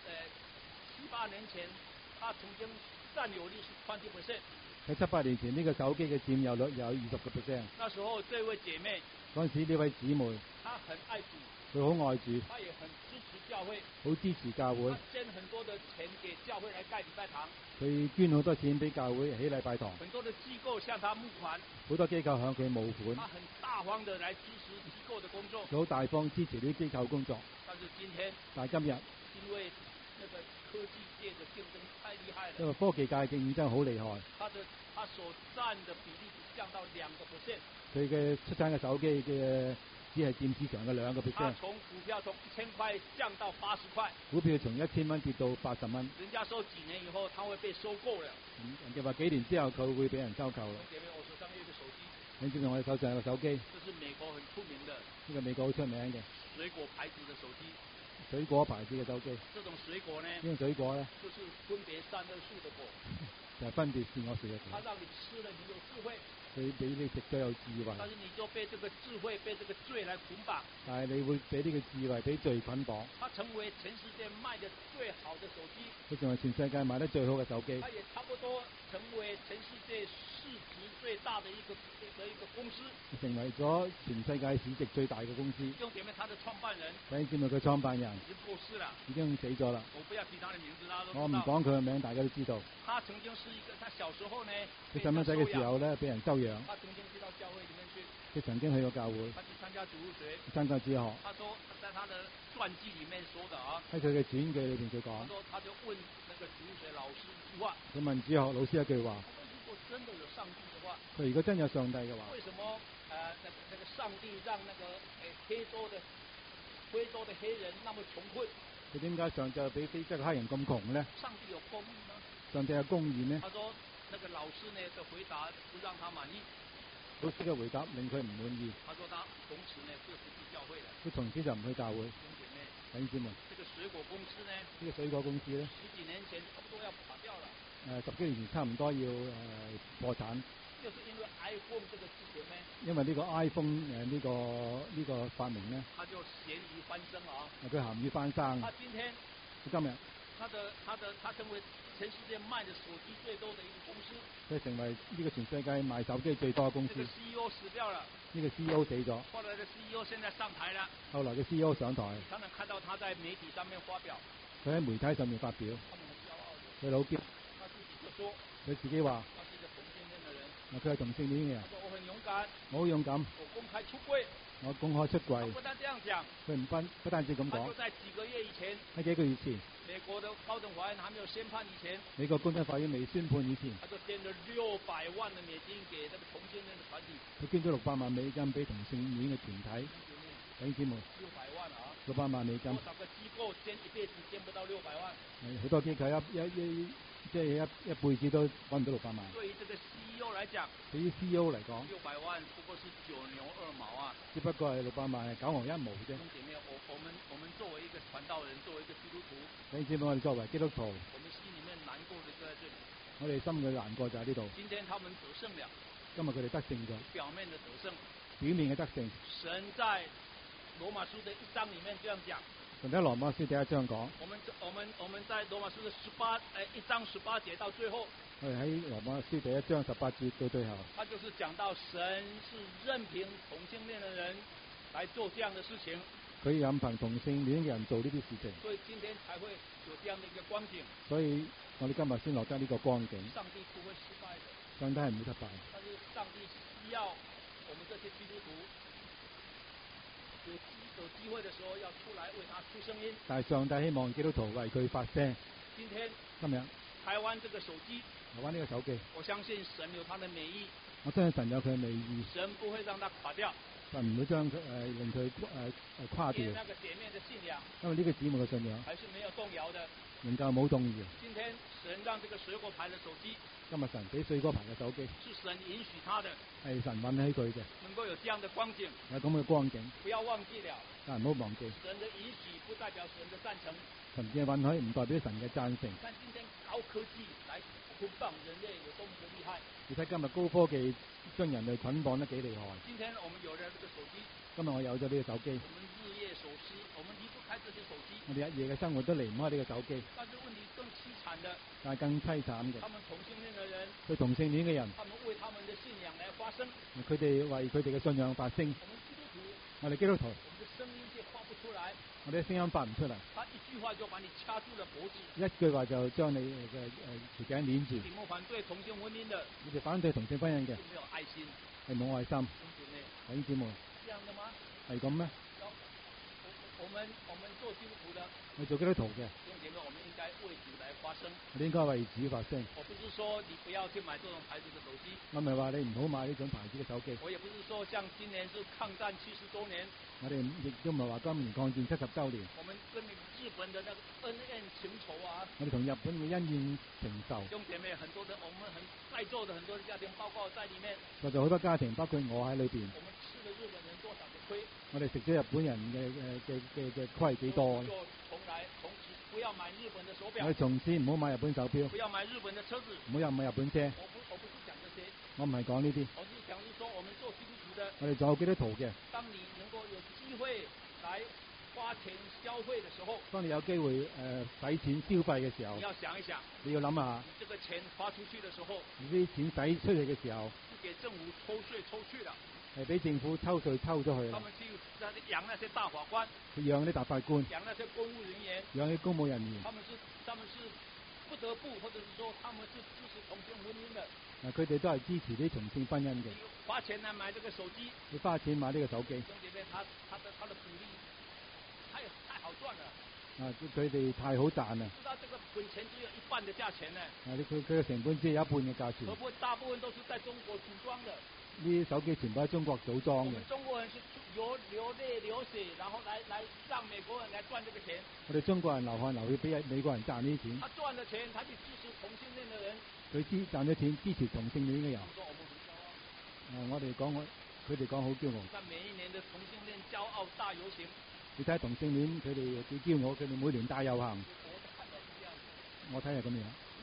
7、8年前，他曾經佔有率是20%。 喺7、8年前，呢個手機嘅佔有率有20%。 那時候這位姐妹， 嗰陣時呢位姊妹， 她很愛主， 佢好愛主， 她也很支持教會， 好支持教會。 她捐很多的錢給教會來蓋禮拜堂。 佢捐好多錢俾教會起禮拜堂。 很多的機構向他募款。 好多機構向佢募款。 他很大方的來支持機構的工作。 佢好大方支持呢啲機構工作。 但是今天， 但係今日， 因為那個科技界的競爭太厲害了。 因為科技界嘅競爭好厲害。 他所佔的比例只降到2%。 佢嘅出產嘅手機嘅只係佔市場嘅2%。 他從股票從1000塊降到80塊。 股票從1000蚊跌到80蚊。 人家說幾年以後，他會被收購了。 人哋話幾年之後佢會俾人收購。 姐妹，我手上有一個手機。 你知唔知我哋手上有個手機？ 這是美國很出名的。 呢個美國好出名嘅。 水果牌子的手機。 水果牌子嘅手機。 這種水果呢？ 呢種水果咧？ 就是分別善惡樹的果。 就係分別善惡樹嘅果。 它讓你吃了，你有智慧。 佢俾你食咗有智慧。 但是你就被這個智慧、被這個罪來捆綁。 但係你會俾呢個智慧俾罪捆綁。 它成為全世界賣得最好的手機。 佢仲係全世界賣得最好嘅手機。 它也差不多成為全世界市值最大的一個公司。 成為咗全世界市值最大嘅公司。 弟兄姐妹，他的創辦人。 弟兄姊妹，佢創辦人。 已經過世了。已經死咗啦。 我不要提他的名字啦。 我唔講佢嘅名，大家都知道。 他曾經是一個，他小時候呢。 佢細蚊仔嘅時候咧，俾人收養。 他曾經去到教會裡面去。 佢曾經去過教會。 他去參加主日學。 參加主日學。 他說，在他的傳記裡面說的啊。 喺佢嘅傳記裏邊佢講。 他說，他就問那個主日學老師一句話。 佢問主日學老師一句話。 如果真的有上帝的話。 佢如果真有上帝嘅話。 為什麼那個上帝讓那個非洲的黑人那麼窮困？ 佢點解上帝俾非洲嘅黑人咁窮呢？ 上帝有公義嗎？ 上帝有公義呢？ 他說，那個老師呢的回答不讓他滿意。 老師嘅回答令佢唔滿意， 他说他从此呢就不去教會了。 佢從此就唔去教會。 兄弟妹， 弟兄姊妹， 这个水果公司呢， 呢、個水果公司咧， 10幾年前差不多要垮掉了， 10幾年前差唔多要破產， 就是因為 iPhone 這個事情呢， 因為呢個 iPhone 呢個發明咧， 他就鹹魚翻身啊。 佢鹹魚翻生。 他今天佢今日他成為全世界賣的手機最多的一個公司。 佢成為呢個全世界賣手機最多嘅公司。 這個 CEO 死掉了， 呢個 CEO 死咗， 後來的 CEO 現在上台了， 後來嘅 CEO 上台， 常常看到他在媒體上面發表， 佢喺媒體上面發表， 他們很驕傲的， 佢老嬌， 他自己就說佢自己話， 他是一個同性戀的人， 佢係同性戀嘅人， 他說我很勇敢， 我好勇敢， 我公開出櫃， 我公開出櫃。 他不但這樣講， 佢不單止咁講他就，在幾個月以前， 喺幾個月前， 美國的高等法院還沒有宣判以前， 美國高等法院未宣判以前， 他就捐了600萬的美金給那個同性戀的團體， 佢捐咗600萬美金俾同性戀嘅團體。弟兄姊妹 600萬啊 ，600萬美金， 多少個機構捐一輩子捐不到600萬？ 好多機構即係一輩子都揾唔到600萬。 對於這個 CEO 來講， 對於 CEO 嚟講， 600萬不過是9牛2毛啊！ 只不過係600萬係9牛1毛啫。 兄姐妹，我們作為一個傳道人，作為一個基督徒， 弟兄姊妹，我哋作為基督徒， 我們心裡面難過的就在這裡。 我哋心嘅難過就喺呢度。 今天他們得勝了， 今日佢哋得勝咗， 表面的得勝， 表面嘅得勝。 神在羅馬書的1章裡面這樣講。 神喺羅馬書第1章講， 我們在羅馬書的1章18節到最後， 我哋喺羅馬書第1章18節到最後， 他就是講到神是任憑同性戀的人來做這樣的事情， 佢任憑同性戀嘅人做呢啲事情， 所以今天才會有這樣的一個光景。 所以我哋今日先落得呢個光景。 上帝不會失敗的， 上帝係唔會失敗， 但是上帝需要我們這些基督徒有機會的時候要出來為他出聲音。 但係上帝希望基督徒為佢發聲。 今天今日台灣這個手機， 台灣呢個手機， 我相信神有他的美意， 我相信神有佢嘅美意， 神不會讓它垮掉， 神唔會將佢令佢垮掉， 因為那個姐妹的信仰因為呢個姊妹嘅信仰還是沒有動搖的。 仍舊冇動搖。 今天神讓這個水果牌的手機， 今日神俾水果牌嘅手機是神允許他的， 係神允許佢嘅， 能夠有這樣的光景， 有咁嘅光景， 不要忘記了， 但係唔好忘記， 神的允許不代表神的贊成。 神嘅允許唔代表神嘅贊成。 看今天高科技來捆綁人類有多麼的厲害。 你睇今日高科技將人類捆綁得幾厲害。 今天我們有了這個手機， 今日我有咗呢個手機， 我們日夜守時，我們離不開這些手機。 我哋日夜嘅生活都離唔開呢個手機。 但是問題更淒慘的， 但係更凄慘嘅， 他們同性戀的人， 對同性戀嘅人， 他們為他們的信仰來發聲。 佢哋為佢哋嘅信仰發聲。 我們基督徒， 我哋基督徒， 我們的聲音卻發不出來， 我哋嘅聲音發唔出嚟， 他一句話就把你掐住了脖子。 一句話就將你嘅條頸鏈住。 你們反對同性婚姻的， 你哋反對同性婚姻嘅就沒有愛心， 係冇愛心。 兄姐妹， 弟兄姊妹， 這樣的嗎？ 係咁咩？ 我們做基督徒的， 我做基督徒嘅， 兄姐妹，我們應該為主來發聲。 我哋應該為主發聲。 我不是說你不要去買這種牌子的手機， 我唔係話你唔好買呢種牌子嘅手機， 我也不是說像今年是抗戰70周年， 我哋亦都唔係話今年抗戰70週年， 我們跟日本的那個恩怨情仇啊， 我哋同日本嘅恩怨情仇， 兄姐妹，很多的我們在座的很多的家庭報告在裡面， 實在好多家庭，包括我喺裏邊， 我們吃了日本人多少的虧， 我哋食咗日本人嘅虧幾多？ 就從此不要買日本的手錶， 我哋從此唔好買日本手錶， 不要買日本的車子， 唔好買日本車。 我不是講這些， 我唔係講呢啲， 我是講是說我們做基督徒的， 我哋做基督徒嘅， 當你能夠有機會來花錢消費的時候， 當你有機會使錢消費嘅時候你，要想一想， 你要諗下， 你這個錢花出去的時候， 呢啲錢使出去嘅時候， 是給政府抽稅抽去了， 係俾政府抽稅抽咗去啦， 他們去養那些大法官， 佢養啲大法官， 養那些公務人員， 養啲公務人員， 他們是不得不，或者是說他們是支持同性婚姻的， 佢哋都係支持啲同性婚姻嘅。 你花錢來買這個手機， 你花錢買呢個手機， 兄姐妹，他的鼓勵太好賺了， 佢哋太好賺啦。 知道這個本錢只有一半的價錢呢， 佢嘅成本只有一半嘅價錢。 大部分都是在中國組裝的。 呢啲手機全部喺中國組裝嘅。 我們中國人是流淚流血，然後來讓美國人來賺這個錢。 我哋中國人流汗流血俾美國人賺呢啲錢。 他賺了錢，他去支持同性戀的人。 佢賺咗錢支持同性戀嘅人。 佢哋講好驕傲。 看每一年的同性恋骄傲大遊行， 你睇同性戀佢哋幾驕傲，佢哋每年大遊行。我睇係咁樣。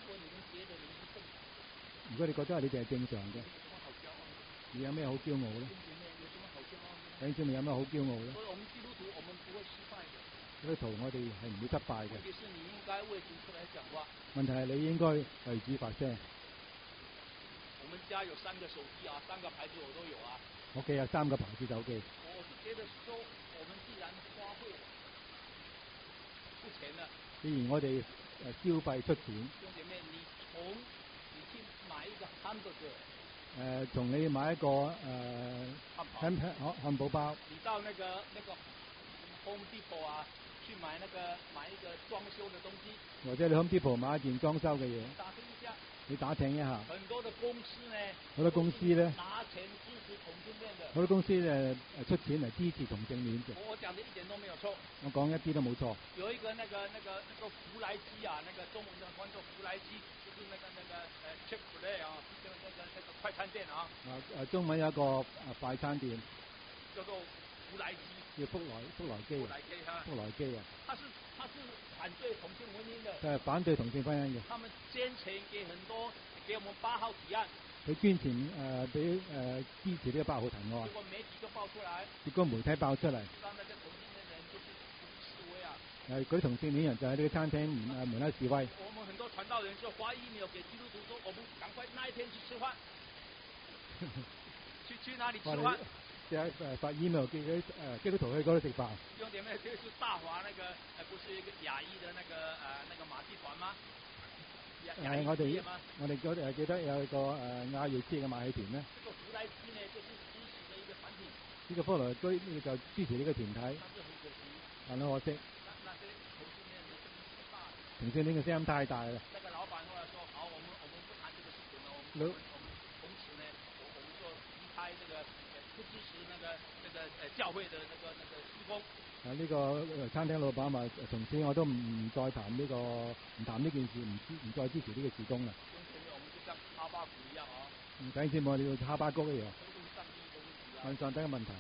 如果你覺得你哋係正常嘅，你有咩好驕傲咧？弟兄姊妹有咩好驕傲咧？ 所以我們基督徒我們不會失敗的。 基督徒我哋係唔會失敗嘅。 問題是你應該為主出來講話。 問題係你應該為主發聲。 我們家有3個手機啊，3個牌子我都有啊。 我屋企有3個牌子手機。 我是覺得說，我們既然花費付錢了， 既然我哋消費出錢， 兄姐妹，你去買一個 hamburger， 從你買一個漢堡包， 你到那個 Home Depot 啊，去買一個裝修的東西， 或者你 Home Depot 買一件裝修嘅嘢， 打聽一下。 你打聽一下。 很多的公司呢， 好多公司咧拿錢支持同性戀的。 好多公司出錢嚟支持同性戀嘅。 我講的一點都沒有錯。 我講一啲都冇錯。 有一個那個福來雞啊，那個中文叫翻做福來雞，就是那個Chick-fil-A 啊，就那個快餐店啊。 中文有一個快餐店叫做福來雞。 叫福來雞啊。福來雞啊。 他是反對同性婚姻的。 佢係反對同性婚姻嘅。 他們捐錢給我們8號提案。 佢捐錢俾支持呢個8號提案。 結果媒體就爆出來。 結果媒體爆出嚟。 知道那個同性戀人就是示威啊。 嗰啲同性戀人就喺呢個餐廳門口示威。 我們很多傳道人就發 email 給基督徒說，我們趕快那一天去吃飯。去哪裡吃飯？ 發 email 叫佢基督徒去嗰度食飯。 兄弟妹，就是大華那個不是一個亞裔的那個馬戲團嗎？ 我哋記得有一個亞裔之嘅馬戲團咧。 這個福來雞呢，就是支持的一個團體。 呢個福來雞呢就支持呢個團體。但係可惜。 那些同性戀的聲音太大了。 同性戀嘅聲音太大啦。 那個老闆後來說：好，我們不談這個事情了，我們從此呢，我們就離開這個不支持那個教會的那個事工。 呢個餐廳老闆話：從此我都唔再談呢件事，唔再支持呢個事工啦。 兄弟妹，我們就像哈巴谷一樣啊。 唔使先，我哋要哈巴谷一樣。問上帝嘅問題。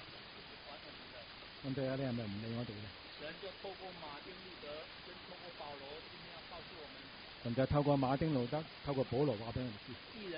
問題你係咪唔理我哋咧？ 神就透過馬丁路德，跟透過保羅，今天要告訴我們。 神就透過馬丁路德，透過保羅話俾我哋知。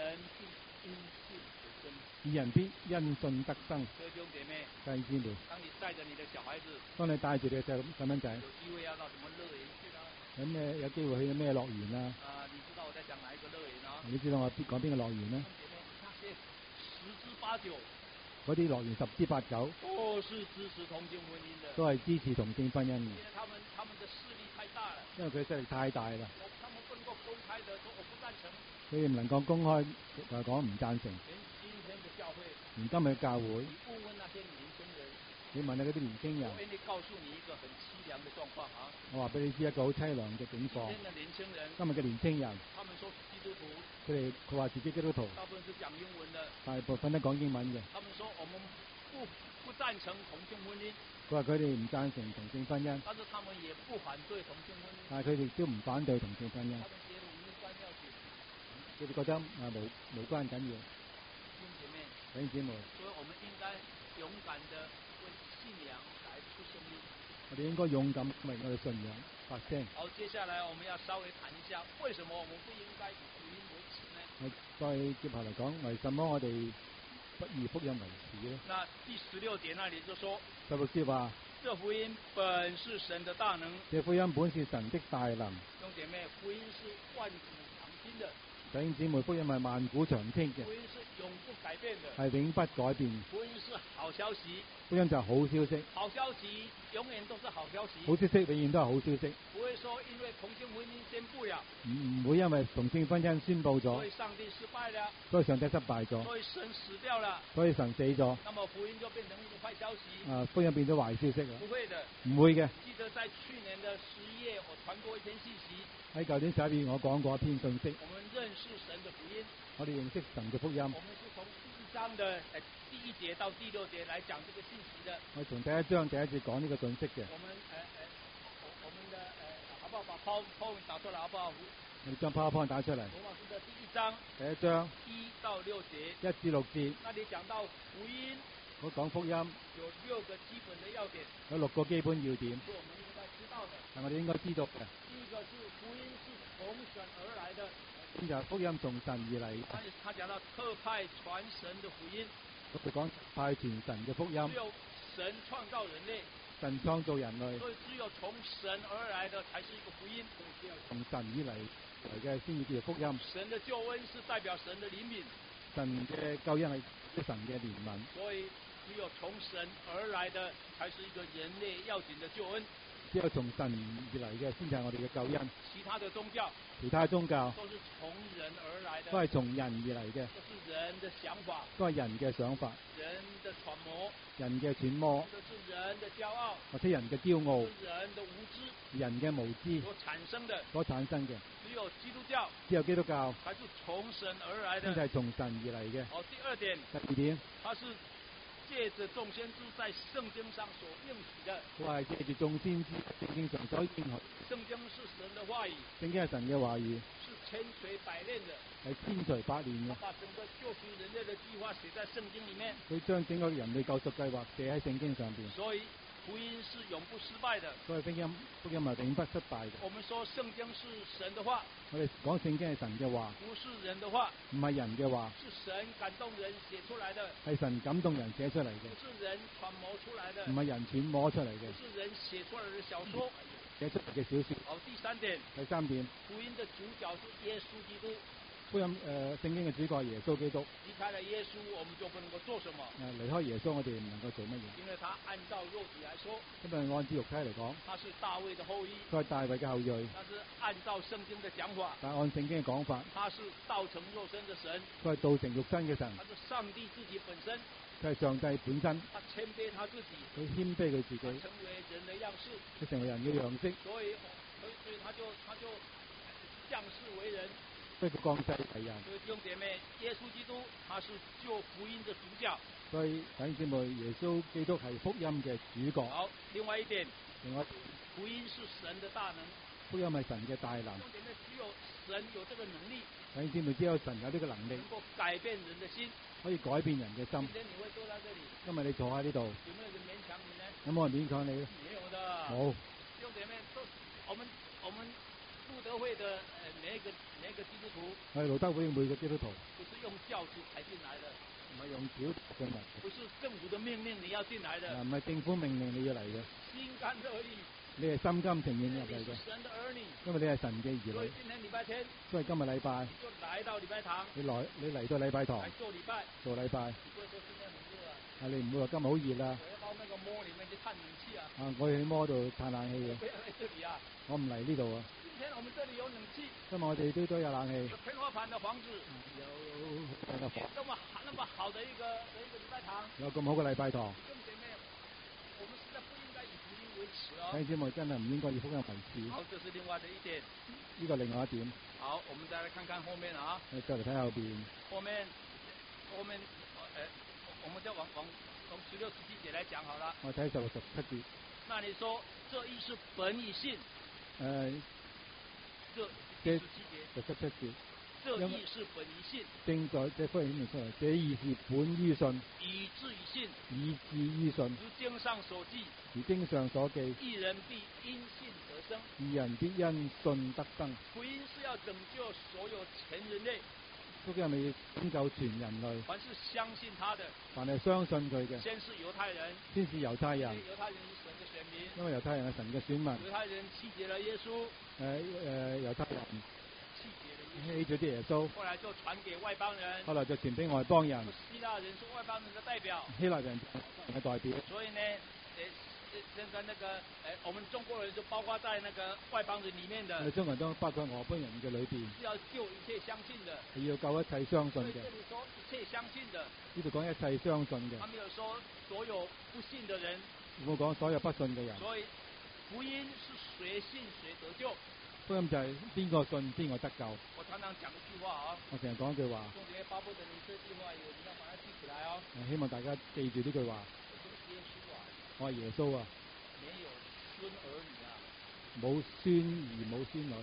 義人必因信得生。 弟兄姐妹， 弟兄姊妹， 當你帶着你的小孩子， 當你帶住你嘅細蚊仔， 有機會要到什麼樂園去啦？ 有機會去咩樂園啊？ 你知道我在講哪一個樂園啊？ 你知道我講邊個樂園呢？ 那些10之8九， 嗰啲樂園10之8九都是支持同性婚姻的， 都係支持同性婚姻嘅。 因為他們的勢力太大了。 因為佢勢力太大啦。 他們不能夠公開的說我不贊成。 佢哋唔能夠公開講唔贊成。連今日嘅教會， 你問問那些年輕人， 你問下嗰啲年輕人。 我給你告訴你一個很淒涼的狀況啊！ 我話俾你知一個好淒涼嘅境況。今日嘅年輕人， 他們說是基督徒， 佢話自己基督徒， 大部分是講英文的， 大部分都講英文嘅。 他們說我們不贊成同性婚姻。 佢話佢哋唔贊成同性婚姻， 但是他們也不反對同性婚姻。 但係佢哋都唔反對同性婚姻。佢哋覺得無關緊要。弟兄姊妹， 所以我們應該勇敢地為信仰來出聲音。 我哋應該勇敢為我哋信仰發聲。 好，接下來我們要稍微談一下，為什麼我們不應該以福音為恥呢？ 再接下嚟講，為什麼我哋不以福音為恥呢？ 那第16節那裡就說 16節話： 這福音本是神的大能。 這福音本是神的大能。 兄姐妹，福音是萬古長青的。 弟兄姊妹，福音係萬古長青嘅。 福音是永不改變的。 係永不改變。 福音是好消息。 福音就係好消息。 好消息永遠都是好消息。 好消息永遠都係好消息。 不會說因為同性婚姻宣布了。 唔會因為同性婚姻宣布咗。 所以上帝失敗了。 所以上帝失敗咗。 所以神死掉了。 所以神死咗。 那麼福音就變成一個壞消息。 福音變咗壞消息啊！ 不會的。 唔會嘅。 記得在去年的11月，我傳過一篇信息。 喺舊年11月，我講過一篇信息。 我們認識神的福音。 我哋認識神嘅福音。 我們是從第1章的第1節到第6節來講這個信息的。 我從第1章第1節講呢個信息嘅。 我們的好不好？把 PowerPoint 打出來好不好？ 我哋將 PowerPoint 打出嚟。 罗马书的第1章第1章 1到6節， 1至6節， 那里講到福音我講福音有6個基本的要點， 有6個基本要點， 是我們應該知道的。 係我哋應該知道嘅。 第一個是福音是從神而來的， 咁就係福音從神而嚟嘅。 他講到特派傳神的福音， 我哋講派傳神嘅福音， 只有神創造人類， 神創造人類， 所以只有從神而來的才是一個福音。 從神而嚟嘅先至叫做福音。 神的救恩是代表神的憐憫， 神嘅救恩係神嘅憐憫， 所以只有從神而來的才是一個人類要緊的救恩。 只有從神而嚟嘅先至係我哋嘅救恩。 其他的宗教其他宗教都是從人而來的， 都係從人而嚟嘅， 都是人的想法， 都係人嘅想法、 人的揣摩， 人嘅揣摩， 這是人的驕傲， 或者人嘅驕傲、 是人的無知人嘅無知所產生的。 所產生嘅。 只有基督教只有基督教才是從神而來先至的。 係從神而嚟嘅。 好，第二點， 第二點， 它是借着眾先知在聖經上所應許的。 佢話係借住眾先知聖經上所應許， 聖經是神的話語， 聖經係神嘅話語， 是千錘百煉的， 係千錘百煉嘅。 把整個救贖人類的計劃寫在聖經裡面， 佢將整個人類救贖計劃寫喺聖經上邊， 所以福音是永不失敗的。 所以福音係永不失敗嘅。 我們說聖經是神的話， 我哋講聖經係神嘅話， 不是人的話， 唔係人嘅話， 是神感動人寫出來的， 係神感動人寫出嚟嘅， 不是人揣摩出來的， 唔係人揣摩出嚟嘅， 不是人寫出來的小說。 寫出嚟嘅小説。 好，第三點， 第三點， 福音的主角是耶穌基督， 福音聖經嘅主角係耶穌基督。 離開了耶穌，我們就不能夠做什麼， 離開耶穌，我哋唔能夠做乜嘢。 因為他按照肉體來說， 因為按照肉體嚟講， 他是大衛的後裔， 佢係大衛嘅後裔， 但是按照聖經的講法， 但按聖經嘅講法， 他是道成肉身的神， 佢係道成肉身嘅神， 他是上帝自己本身， 佢係上帝本身， 他謙卑他自己， 佢謙卑佢自己， 他成為人的樣式， 佢成為人嘅樣式， 所以他就降世為人。 所以佢降世為人。 所以弟兄姐妹，耶穌基督他是救福音的主角。 所以弟兄姊妹，耶穌基督係福音嘅主角。 好，另外一點， 另外福音是神的大能。 福音係神嘅大能。 弟兄姐妹，只有神有這個能力， 弟兄姊妹，只有神有呢個能力， 能夠改變人的心。 可以改變人嘅心。 今天你會坐在這裡， 今日你坐喺呢度， 有沒有人勉強你呢？ 有冇人勉強你咧？ 沒有的。 冇。 弟兄姐妹，都我們路德會的每一個基督徒， 我哋路德會每個基督徒不是用轎子抬進來的， 唔係用轎進嚟， 不是政府的命令你要進來的， 唔係政府命令你要嚟嘅， 心甘樂意。 你係心甘情願入嚟嘅， 你是神的兒女， 因為你係神嘅兒女。 所以今天禮拜天， 所以今日禮拜， 你就來到禮拜堂， 你嚟到禮拜堂來做禮拜。 做禮拜， 你不會說今天很熱啊， 你唔會話今日好熱啦， 我要到那個摩裡面去嘆冷氣啊， 我要去摩度嘆冷氣嘅， 不要來這裡啊。 我唔嚟呢度啊。 今天我們這裡有冷氣， 今日我哋都有冷氣， 有天花板的房子， 有那麼好的一個禮拜堂， 有咁好嘅禮拜堂。 弟兄姐妹，我們實在不應該以福音為恥哦。 弟兄姊妹真係唔應該以福音為恥。 好，這是另外的一點。 呢個另外一點。 好，我們再來看看後面啊。 我哋再嚟睇後邊。 後面，我們就往16、17節來講好了。 我睇16、17節。 那你說這義是本於信。這17節。這義是本於信。 正在這福音裏面出嚟，這義是本於信， 以致於信， 以致於信。 如經上所記， 如經上所記， 義人必因信得生。 義人必因信得生。 福音是要拯救所有全人類。 福音係咪要拯救全人類？ 凡是相信他的， 凡係相信佢嘅， 先是猶太人， 先是猶太人， 猶太人是神的選民， 因為猶太人係神嘅選民。 猶太人棄絕了耶穌， 猶太人棄絕了耶穌， 棄咗啲耶穌， 後來就傳給外邦人， 後來就傳俾外邦人。 希臘人是外邦人的代表， 希臘人嘅代表。 所以呢，現在那個我們中國人就包括在那個外邦人裡面的。 我哋中國人都包括外邦人嘅裏邊。 是要救一切相信的。 係要救一切相信嘅。 所以這裡說一切相信的。 呢度講一切相信嘅。 他沒有說所有不信的人。 冇講所有不信嘅人。 所以福音是誰信誰得救。 福音就係邊個信邊個得救。 我常常講一句話啊。 我成日講一句話。 兄弟，巴不得你這句話，你要把它記起來哦。 希望大家記住呢句話。 耶穌啊。 我係耶穌啊。 沒有孫兒女啊。 冇孫兒冇孫女。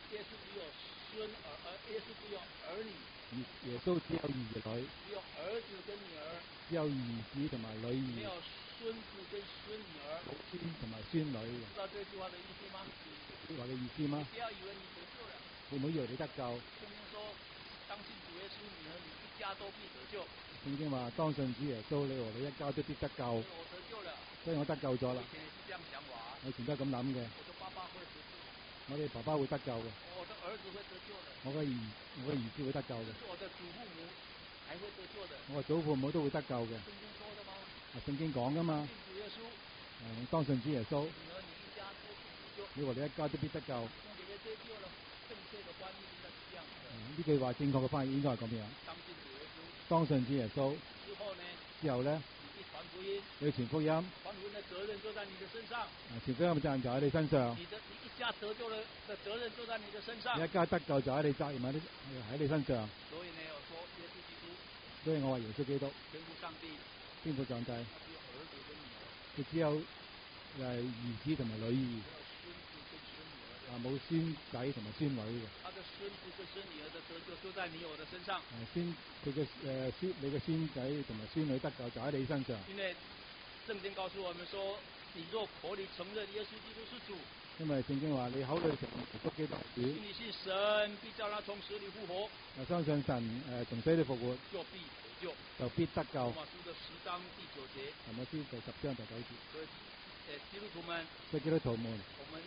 耶稣只有耶稣只有儿女， 耶穌只有兒女， 只有兒子跟女兒， 只有兒子同埋女兒， 沒有孫子跟孫女兒， 冇孫同埋孫女。 知道這句話的意思嗎？ 呢話嘅意思嗎？ 不要以為你得救了。 你唔好以為你得救。 聖經說，當信主耶穌，你和你一家都必得救。 聖經話，當信主耶穌，你和你一家都必得救。 我得救了。 所以我得救咗啦。 我以前也是這樣想法。 我以前都係咁諗嘅。 我的爸爸會得救。 我哋爸爸會得救嘅。 我的兒子會得救的。 我嘅兒子會得救嘅。 我的祖父母還會得救的。 我嘅祖父母都會得救嘅。 聖經說的嗎？ 聖經講噶嘛。 信主耶穌。 當信主耶穌。 你和你一家都必得救。 你和你一家都必得救。 聖經的這句了，正確的翻譯應該是這樣的。 呢句話正確嘅翻譯應該係咁樣。當信主耶穌。之後呢？你傳福音。 傳福音的責任就在你的身上。 傳福音嘅責任就喺你身上。 你一家得救的責任就在你的身上。 你一家得救就喺你責任喺你身上。 所以呢，我說耶穌基督。 所以我話耶穌基督。 天父上帝。 天父上帝。 佢只有兒子跟女兒。 佢只有兒子同埋女兒。冇孫仔同埋孫女嘅。 他的孫子跟孫女兒的得救就在你我的身上。 佢嘅你嘅孫仔同埋孫女得救就喺你身上。 因為聖經告訴我們說，你若口裏承認耶穌基督是主。 因為聖經話你口裏承認耶穌基督是主。 心裏信神必叫他從死裏復活。 我相信神從死裏復活。 就必得救。 就必得救。羅馬書的10章第9節。 羅馬書第10章第9節。 所以基督徒們。 所以基督徒們。 我們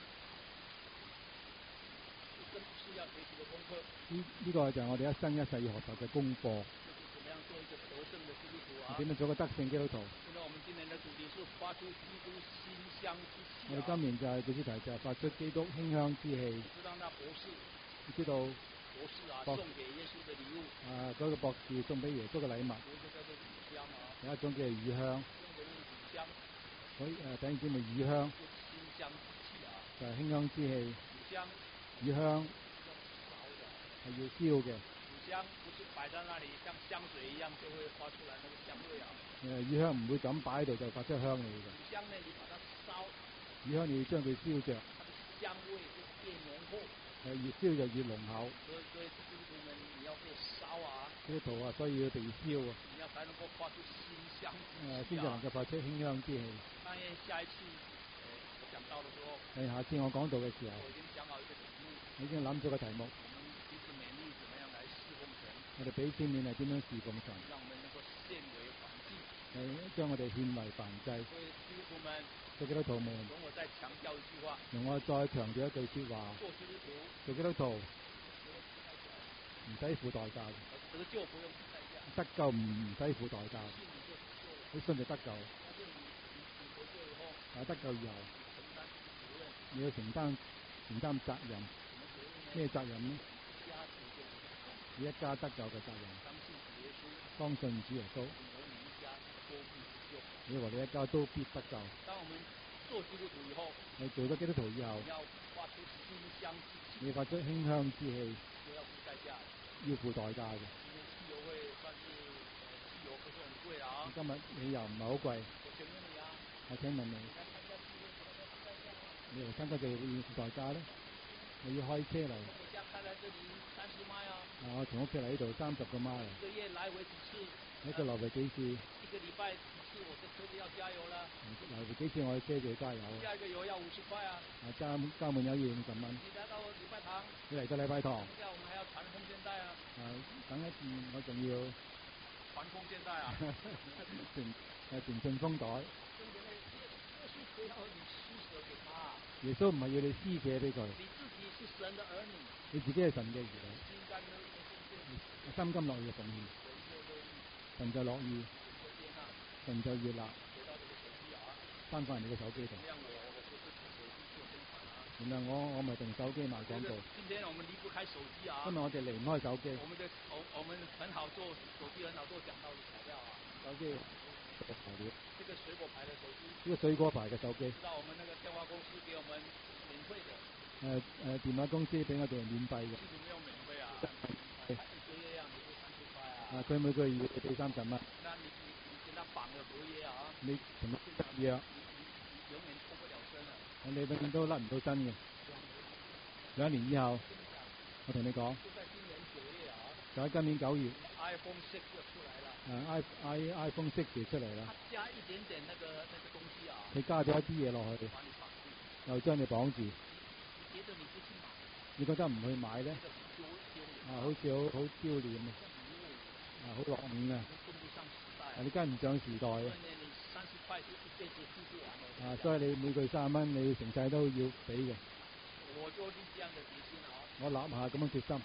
是要學習的功課。 呢個就係我哋一生一世要學習嘅功課。 就是怎麼樣做一個得勝的基督徒啊？ 點樣做個得勝基督徒？ 現在我們今年的主題是發出基督馨香之氣。 我哋今年就係主題就係發出基督馨香之氣。 知道那博士？ 你知道？ 博士啊，送給耶穌的禮物。嗰個博士送俾耶穌嘅禮物。有一種叫做乳香。所以等於叫做乳香。 馨香之氣啊！ 就係馨香之氣。乳香係要燒嘅。 乳香不是擺在那裡像香水一樣就會發出來那個香味啊。 乳香唔會咁擺喺度就發出香味嘅。 乳香呢，你把它燒。 乳香你要將佢燒着。 它的香味就越濃厚。 越燒就越濃厚。 所以基督徒們你要被燒啊。 基督徒啊，所以要被燒啊。 你要才能夠發出馨香之氣啊。 先至能夠發出馨香之氣。 當然下一次我講到的時候。 下次我講到嘅時候。 我已經講好一個題目。 我已經諗咗個題目。 彼此勉勵，怎麼樣來侍奉神？ 我哋彼此勉勵點樣侍奉神？ 讓我們能夠獻為燔祭。 將我哋獻為燔祭。 所以基督徒們， 基督徒們， 容我再強調一句話。 容我再強調一句説話。 做基督徒， 做基督徒唔使付代價嘅。 得救不用付代價。 得救唔使付代價。你信就得救。得救以後，你要承擔責任。咩責任呢？你一家得救嘅責任。當信主耶穌，你和你一家都必得救。 當我們做基督徒以後， 你做咗基督徒以後， 要發出馨香之氣。 你發出馨香之氣， 要付代價。 要付代價嘅。 因為汽油會算是汽油不是很貴啊。 今日汽油唔係好貴。我請問你，你嚟參加就要付代價咧？你要開車嚟。我從屋企嚟呢度30個mile。 一個月來回幾次？ 一個來回幾次？ 一個禮拜幾次？我的車就要加油啦。 來回幾次我嘅車就要加油。 加一個油要50塊啊。 加滿油要50蚊。 你來到禮拜堂。 你嚟到禮拜堂。 而家我們還要傳奉獻帶啊。 等一陣我仲要傳奉獻帶啊。 傳信封袋。耶穌唔係要你施捨俾佢。 你自己是神的兒女。 你自己係神嘅兒女。心甘樂意嘅奉獻。神就樂意。神就悅納。翻返嚟你嘅手機度。原來我咪用手機賣廣告。 今天我們離不開手機啊。 今日我哋離唔開手機。 我們很好做手機，很好做講道嘅材料啊。 手機。材料。 這個水果牌的手機。 呢個水果牌嘅手機。 知道我們那個電話公司給我們免費的。 電話公司俾我哋免費嘅。 其實沒有免費啊。一個月要你付30塊啊。 佢每個月俾30蚊。 那你跟他綁了合約啊。 你同佢簽約。 你永遠脫不了身啊。 你永遠都甩唔到身嘅。2年以後。 我同你講， 就在今年9月啊， 就喺今年9月 ，iPhone 6就出來了。 iPhone 6出嚟啦。 它加一點點那個東西啊。 佢加咗一啲嘢落去， 把你綁住。 又將你綁住。 你覺得你不去買？ 你覺得唔去買咧？好似好丟臉啊！好落伍啊！ 跟不上時代。 你跟唔上時代啊！ 你30塊一輩子付不完的。 所以你每個月30蚊，你成世都要俾嘅。 我做啲這樣嘅決心啊！ 我立下咁嘅決心。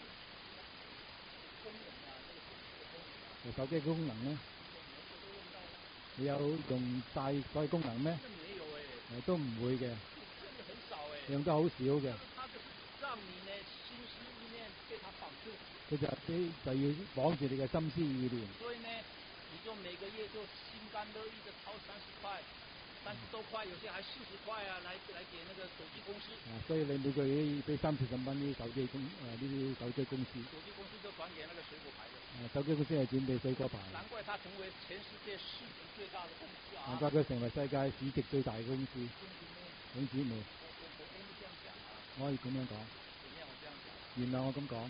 手機功能咧，你有用晒所有功能咩？都唔會嘅。用得好少嘅。 讓你呢心思意念被它綁住。 佢就要綁住你嘅心思意念。 所以呢，你就每個月就心甘樂意的掏30塊，30多塊，有些還40塊啊，來給那個手機公司。 所以你每個月要俾30蚊呢啲手機公司。 手機公司就轉給那個水果牌的。 手機公司係轉俾水果牌。 難怪它成為全世界市值最大的公司啊！ 難怪佢成為世界市值最大嘅公司。兄姊妹。我可以咁樣講。原諒我咁講。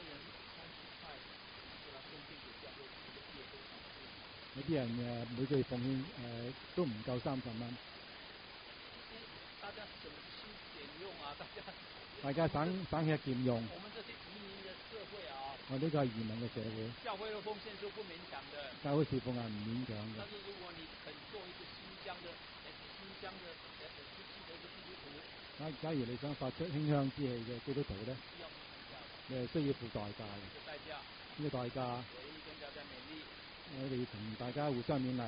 有啲人每個月奉獻都唔夠30蚊。大家省吃儉用。 我們這些移民的社會啊。 我呢個係移民嘅社會。 教會的奉獻是不勉強的。 教會侍奉係唔勉強嘅。 但是如果你肯做一個馨香的之氣的一個基督徒。 假如你想發出馨香之氣嘅基督徒咧，你係需要付代價嘅。呢個代價。我哋同大家互相勉勵。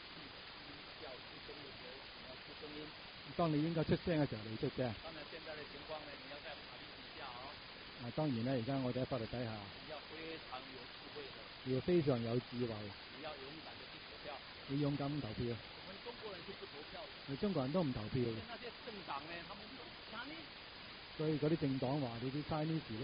當你應該出聲嘅時候，你出聲。 當然，現在的情況呢，你要在法律底下啊。 當然咧，而家我哋喺法律底下。 你要非常有智慧的。 要非常有智慧。 你要勇敢的去投票。 你勇敢投票。 我們中國人是不投票的。 你中國人都唔投票嘅。 那些政黨呢，他們都 Chinese。 所以嗰啲政黨話你啲 Chinese 咧。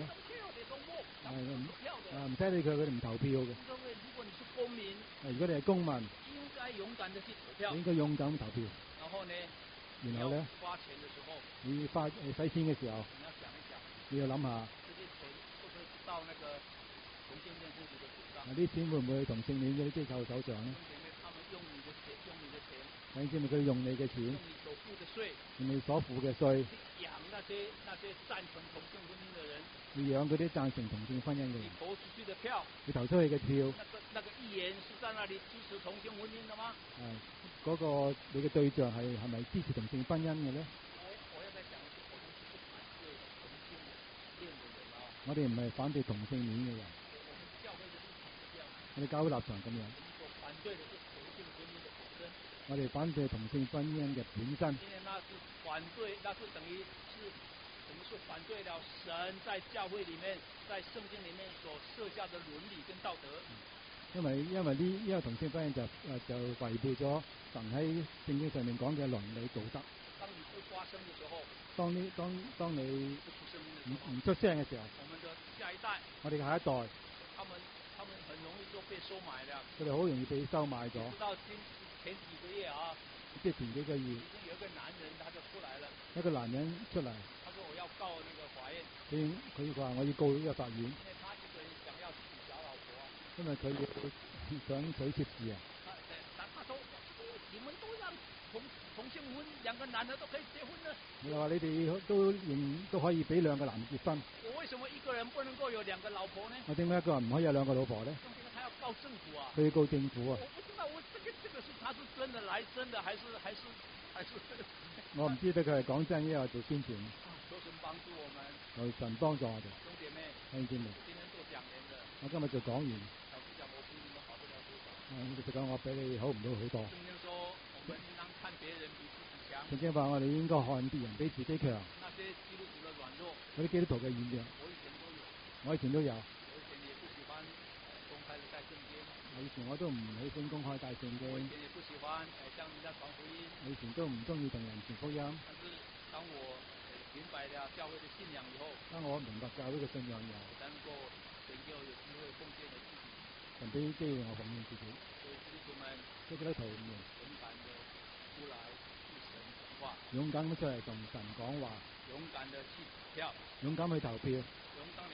唔使理佢，佢哋唔投票嘅。 如果你是公民。 如果你係公民。 應該勇敢的去投票。 你應該勇敢投票。 然後呢？ 然後咧？ 花錢的時候。 你使錢嘅時候。 你要想一想。 你要諗下。 這些錢會不會到那個同性戀組織的手上？ 啲錢會唔會去同性戀嗰啲機構手上咧？ 他們用你的錢，用你的錢。 你知唔知佢用你嘅錢？ 用你所付的稅。 用你所付嘅稅。 去養那些贊成同性婚姻的人。 你養嗰啲贊成同性婚姻嘅人。 你投出去的票。 你投出去嘅票。 那個議員是在那裡支持同性婚姻的嗎？ 嗰個你嘅對象係咪支持同性婚姻嘅咧？ 我要再講一次，我們是反對同性戀的人啊。 我哋唔係反對同性戀嘅人。 我們教會的立場是這樣。 我哋教會立場咁樣。 我們反對的是同性婚姻的本身。 我哋反對同性婚姻嘅本身。 因為那是反對，那是等於是反對了神在教會裡面，在聖經裡面所設下的倫理跟道德。 因為同性婚姻就違背咗神喺聖經上面講嘅倫理道德。 當你不發聲嘅時候， 當你唔出聲嘅時候， 我們的下一代， 我哋嘅下一代， 他們很容易就被收買了。 佢哋好容易被收買咗。 直到前幾個月啊， 即係前幾個月， 已經有一個男人他就出來了。 一個男人出嚟， 他說我要告那個法院。 佢話我要告呢個法院。 因為他一個人想要娶小老婆啊。 因為佢想娶妾侍啊。 他說你們都讓同性婚，兩個男的都可以結婚呢。 你話你哋都可以俾兩個男結婚。 我為什麼一個人不能夠有兩個老婆呢？ 我點解一個人唔可以有兩個老婆呢？ 他要告政府啊。 佢要告政府啊。 我不知道，這個是他是真的來真的，還是？ 我唔知道佢係講真，抑或做宣傳。 求神幫助我們。 求神幫助我哋。 兄姐妹。 兄姊妹。 今天做講員的。 我今日做講員。 老實講，我比你們好不了多少。 老實講，我比你好唔到好多。 聖經說，我們應當看別人比自己強。 聖經話我哋應該看別人比自己強。 那些基督徒的軟弱。 嗰啲基督徒嘅軟弱。我以前都有。 我以前也不喜歡公開的帶聖經。 以前我都唔喜歡公開帶聖經。 我以前也不喜歡向人家傳福音。 我以前都唔中意同人傳福音。 但是當我明白了教會的信仰以後， 當我明白教會嘅信仰以後， 才能夠有機會奉獻了自己。 神俾機會我奉獻自己。 所以基督徒們， 基督徒們勇敢的出來與神講話。 勇敢咁出嚟同神講話。 勇敢的去投票。 勇敢去投票。 勇敢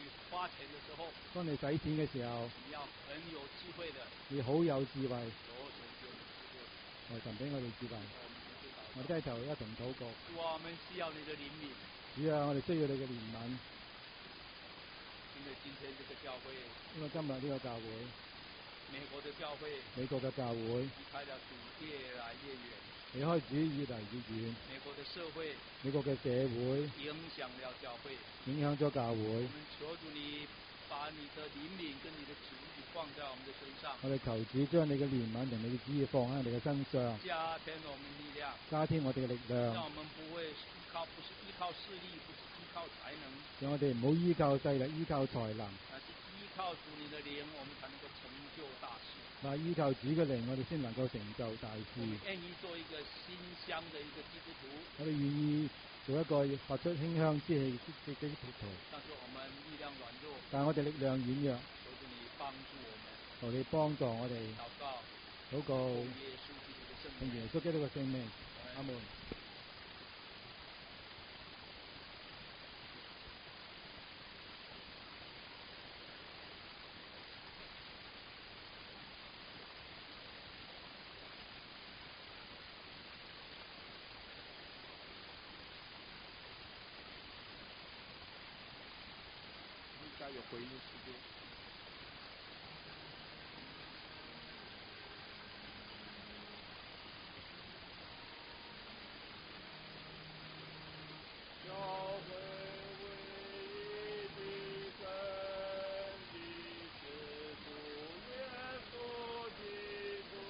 花钱的时候， 當你使錢嘅時候， 你要很有智慧的， 你好有智慧， 求神給我們智慧。 求神俾我哋智慧。我哋低頭一同禱告。 主啊，我們需要你的憐憫。 主啊，我哋需要你嘅憐憫。 因為今天這個教會， 因為今日呢個教會， 美國的教會， 美國嘅教會離開了主越來越遠。 離開主越嚟越遠。 美國的社會， 美國嘅社會影響了教會， 影響咗教會。 我們求主你把你的憐憫跟你的旨意放在我們的身上。 我哋求主將你嘅憐憫同你嘅旨意放喺我哋嘅身上， 加添我們力量， 加添我哋嘅力量， 讓我們不是依靠勢力，不是依靠才能， 讓我哋唔好依靠勢力，依靠才能， 而是依靠主你的靈，我們才能夠成就大事。 依靠主嘅靈，我哋先能夠成就大事。 我們願意做一個馨香的一個基督徒。 我哋願意做一個發出馨香之氣嘅基督徒。 但是我們力量軟弱， 但係我哋力量軟弱， 求主你幫助我們。 求你幫助我哋。 禱告， 禱告， 奉耶穌基督的聖名。 奉耶穌基督嘅聖名。阿門。 加有回应时间。教会唯一的真理是主耶稣基督，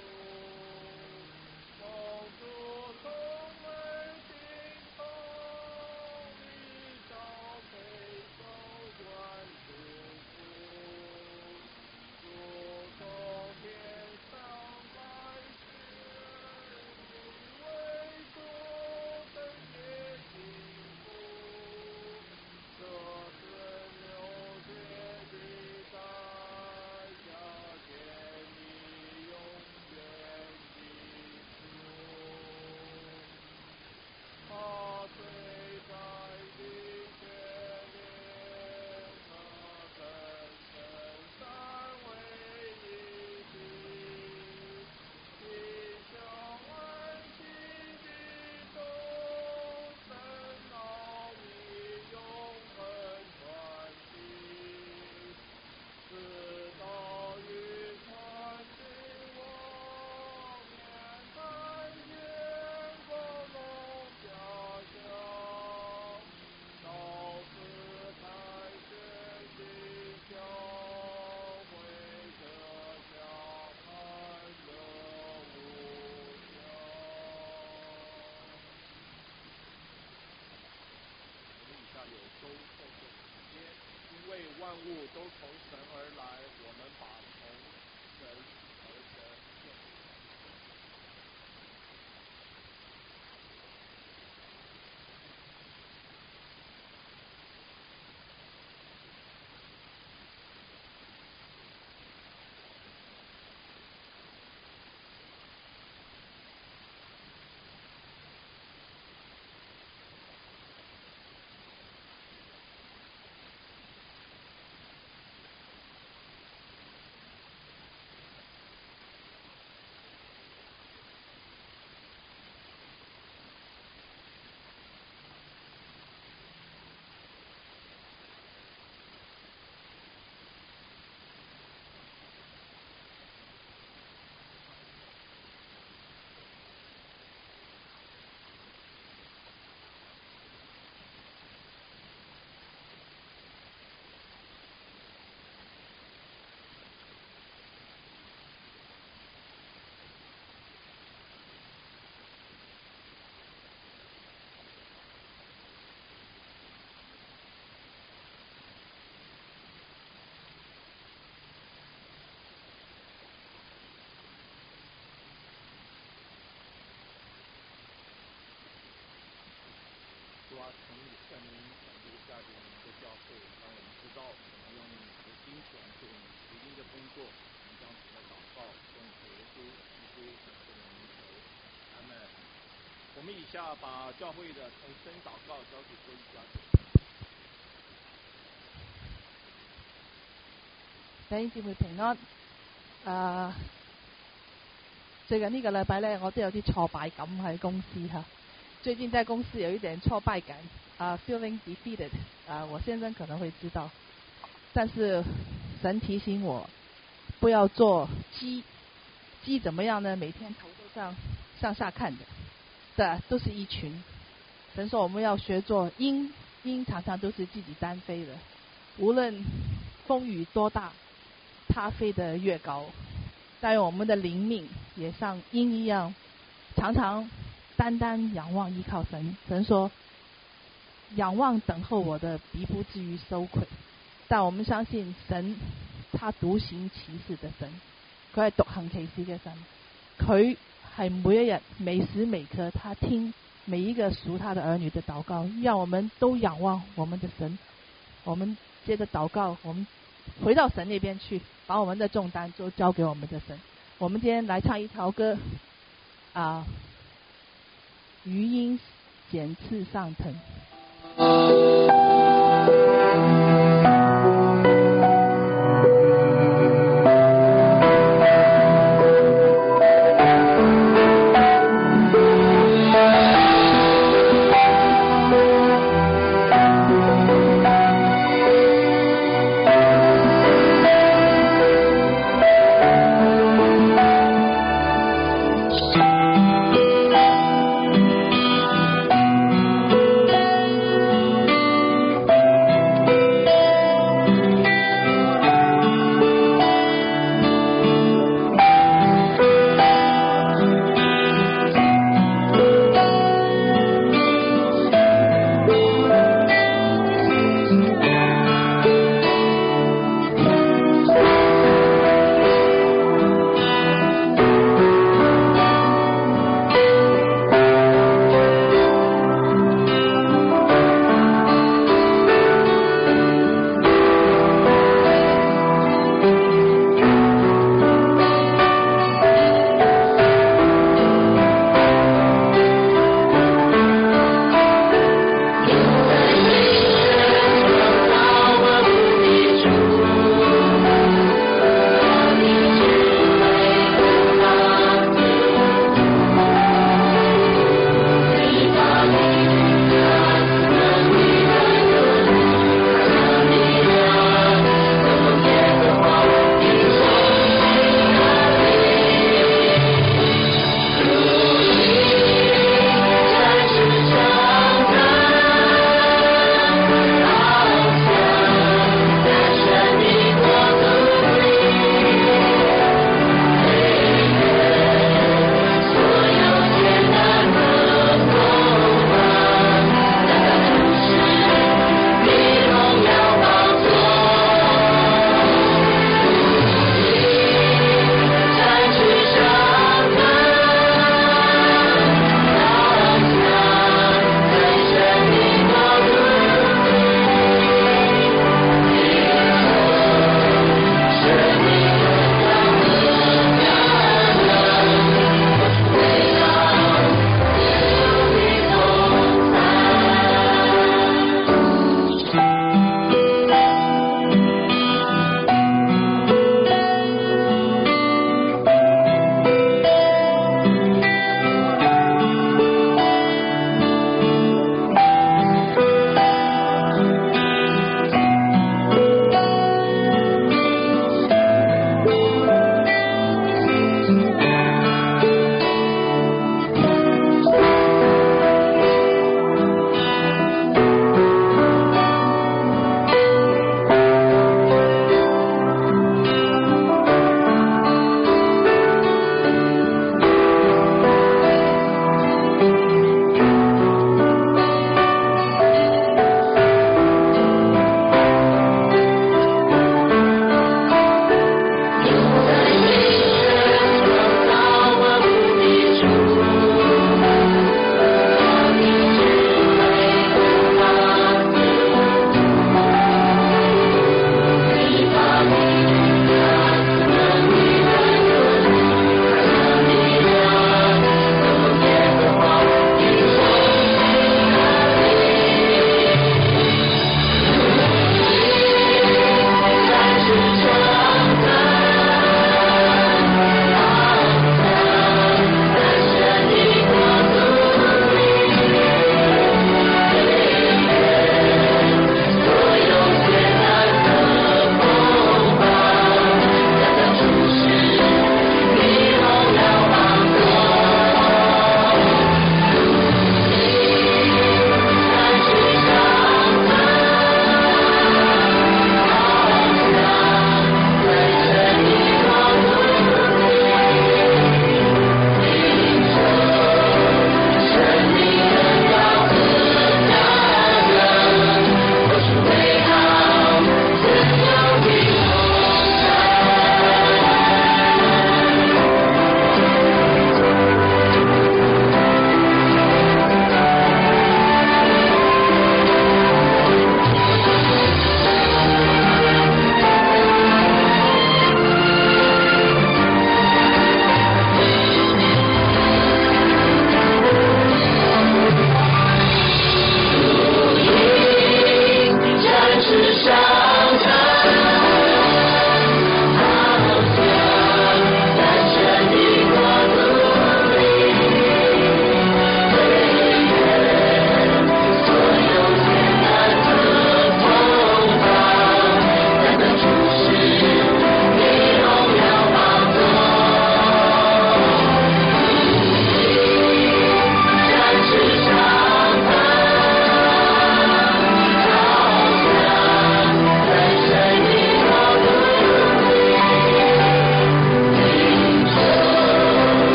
奉主从未听从你召配受管束福，主从天上来时，你为主等也幸福，这是流血的代价，给你永远的福。他虽在的血炼，那跟神三位一体，地上安息的众生奥秘永恒传奇，直到云传的我面看见光荣家乡，到此才确定教会这家盼的无效。我们以下有周后的时间，因为万物都从神而来，我们把从神而生献给神。主啊，从你圣灵留下给我们的教会，让我们知道怎么用你的金钱做你福音的工作。我们将此的祷告奉耶稣基督的圣名求，阿门。我们以下把教会的重生祷告交给各位家长。 弟兄姊妹平安。最近呢個禮拜呢，我都有啲挫敗感喺公司哈。最近在公司有一點挫敗感，feeling defeated。我先生可能會知道，但是神提醒我不要做雞怎麼樣呢？每天頭都上下看的，都是一群。神說我們要學做鷹常常都是自己單飛的，無論風雨多大，它飛得越高。但我們的靈命也像鷹一樣，常常單仰望依靠神。神說仰望等候我的，必不至於羞愧。但我們相信神，他獨行其事的神，佢係獨行其事嘅神，佢係每一日每時每刻，他聽每一個屬他的兒女的禱告。讓我們都仰望我們的神，我們接着禱告，我們回到神那邊去，把我們的重擔都交給我們的神。我們今天來唱一條歌，餘音剪刺上騰。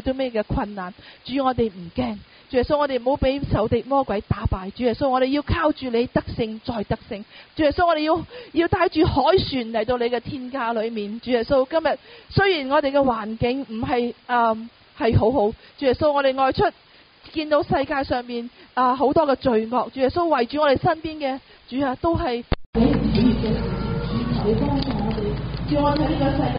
到咩嘅困難，主我哋唔驚，主耶穌我哋唔好俾仇敵魔鬼打敗，主耶穌我哋要靠住你得勝再得勝，主耶穌我哋要帶住海船嚟到你嘅天家裏面，主耶穌今日雖然我哋嘅環境唔係係好好，主耶穌我哋外出見到世界上面好多嘅罪惡，主耶穌圍住我哋身邊嘅主啊都係你幫助我哋，叫我哋呢個世界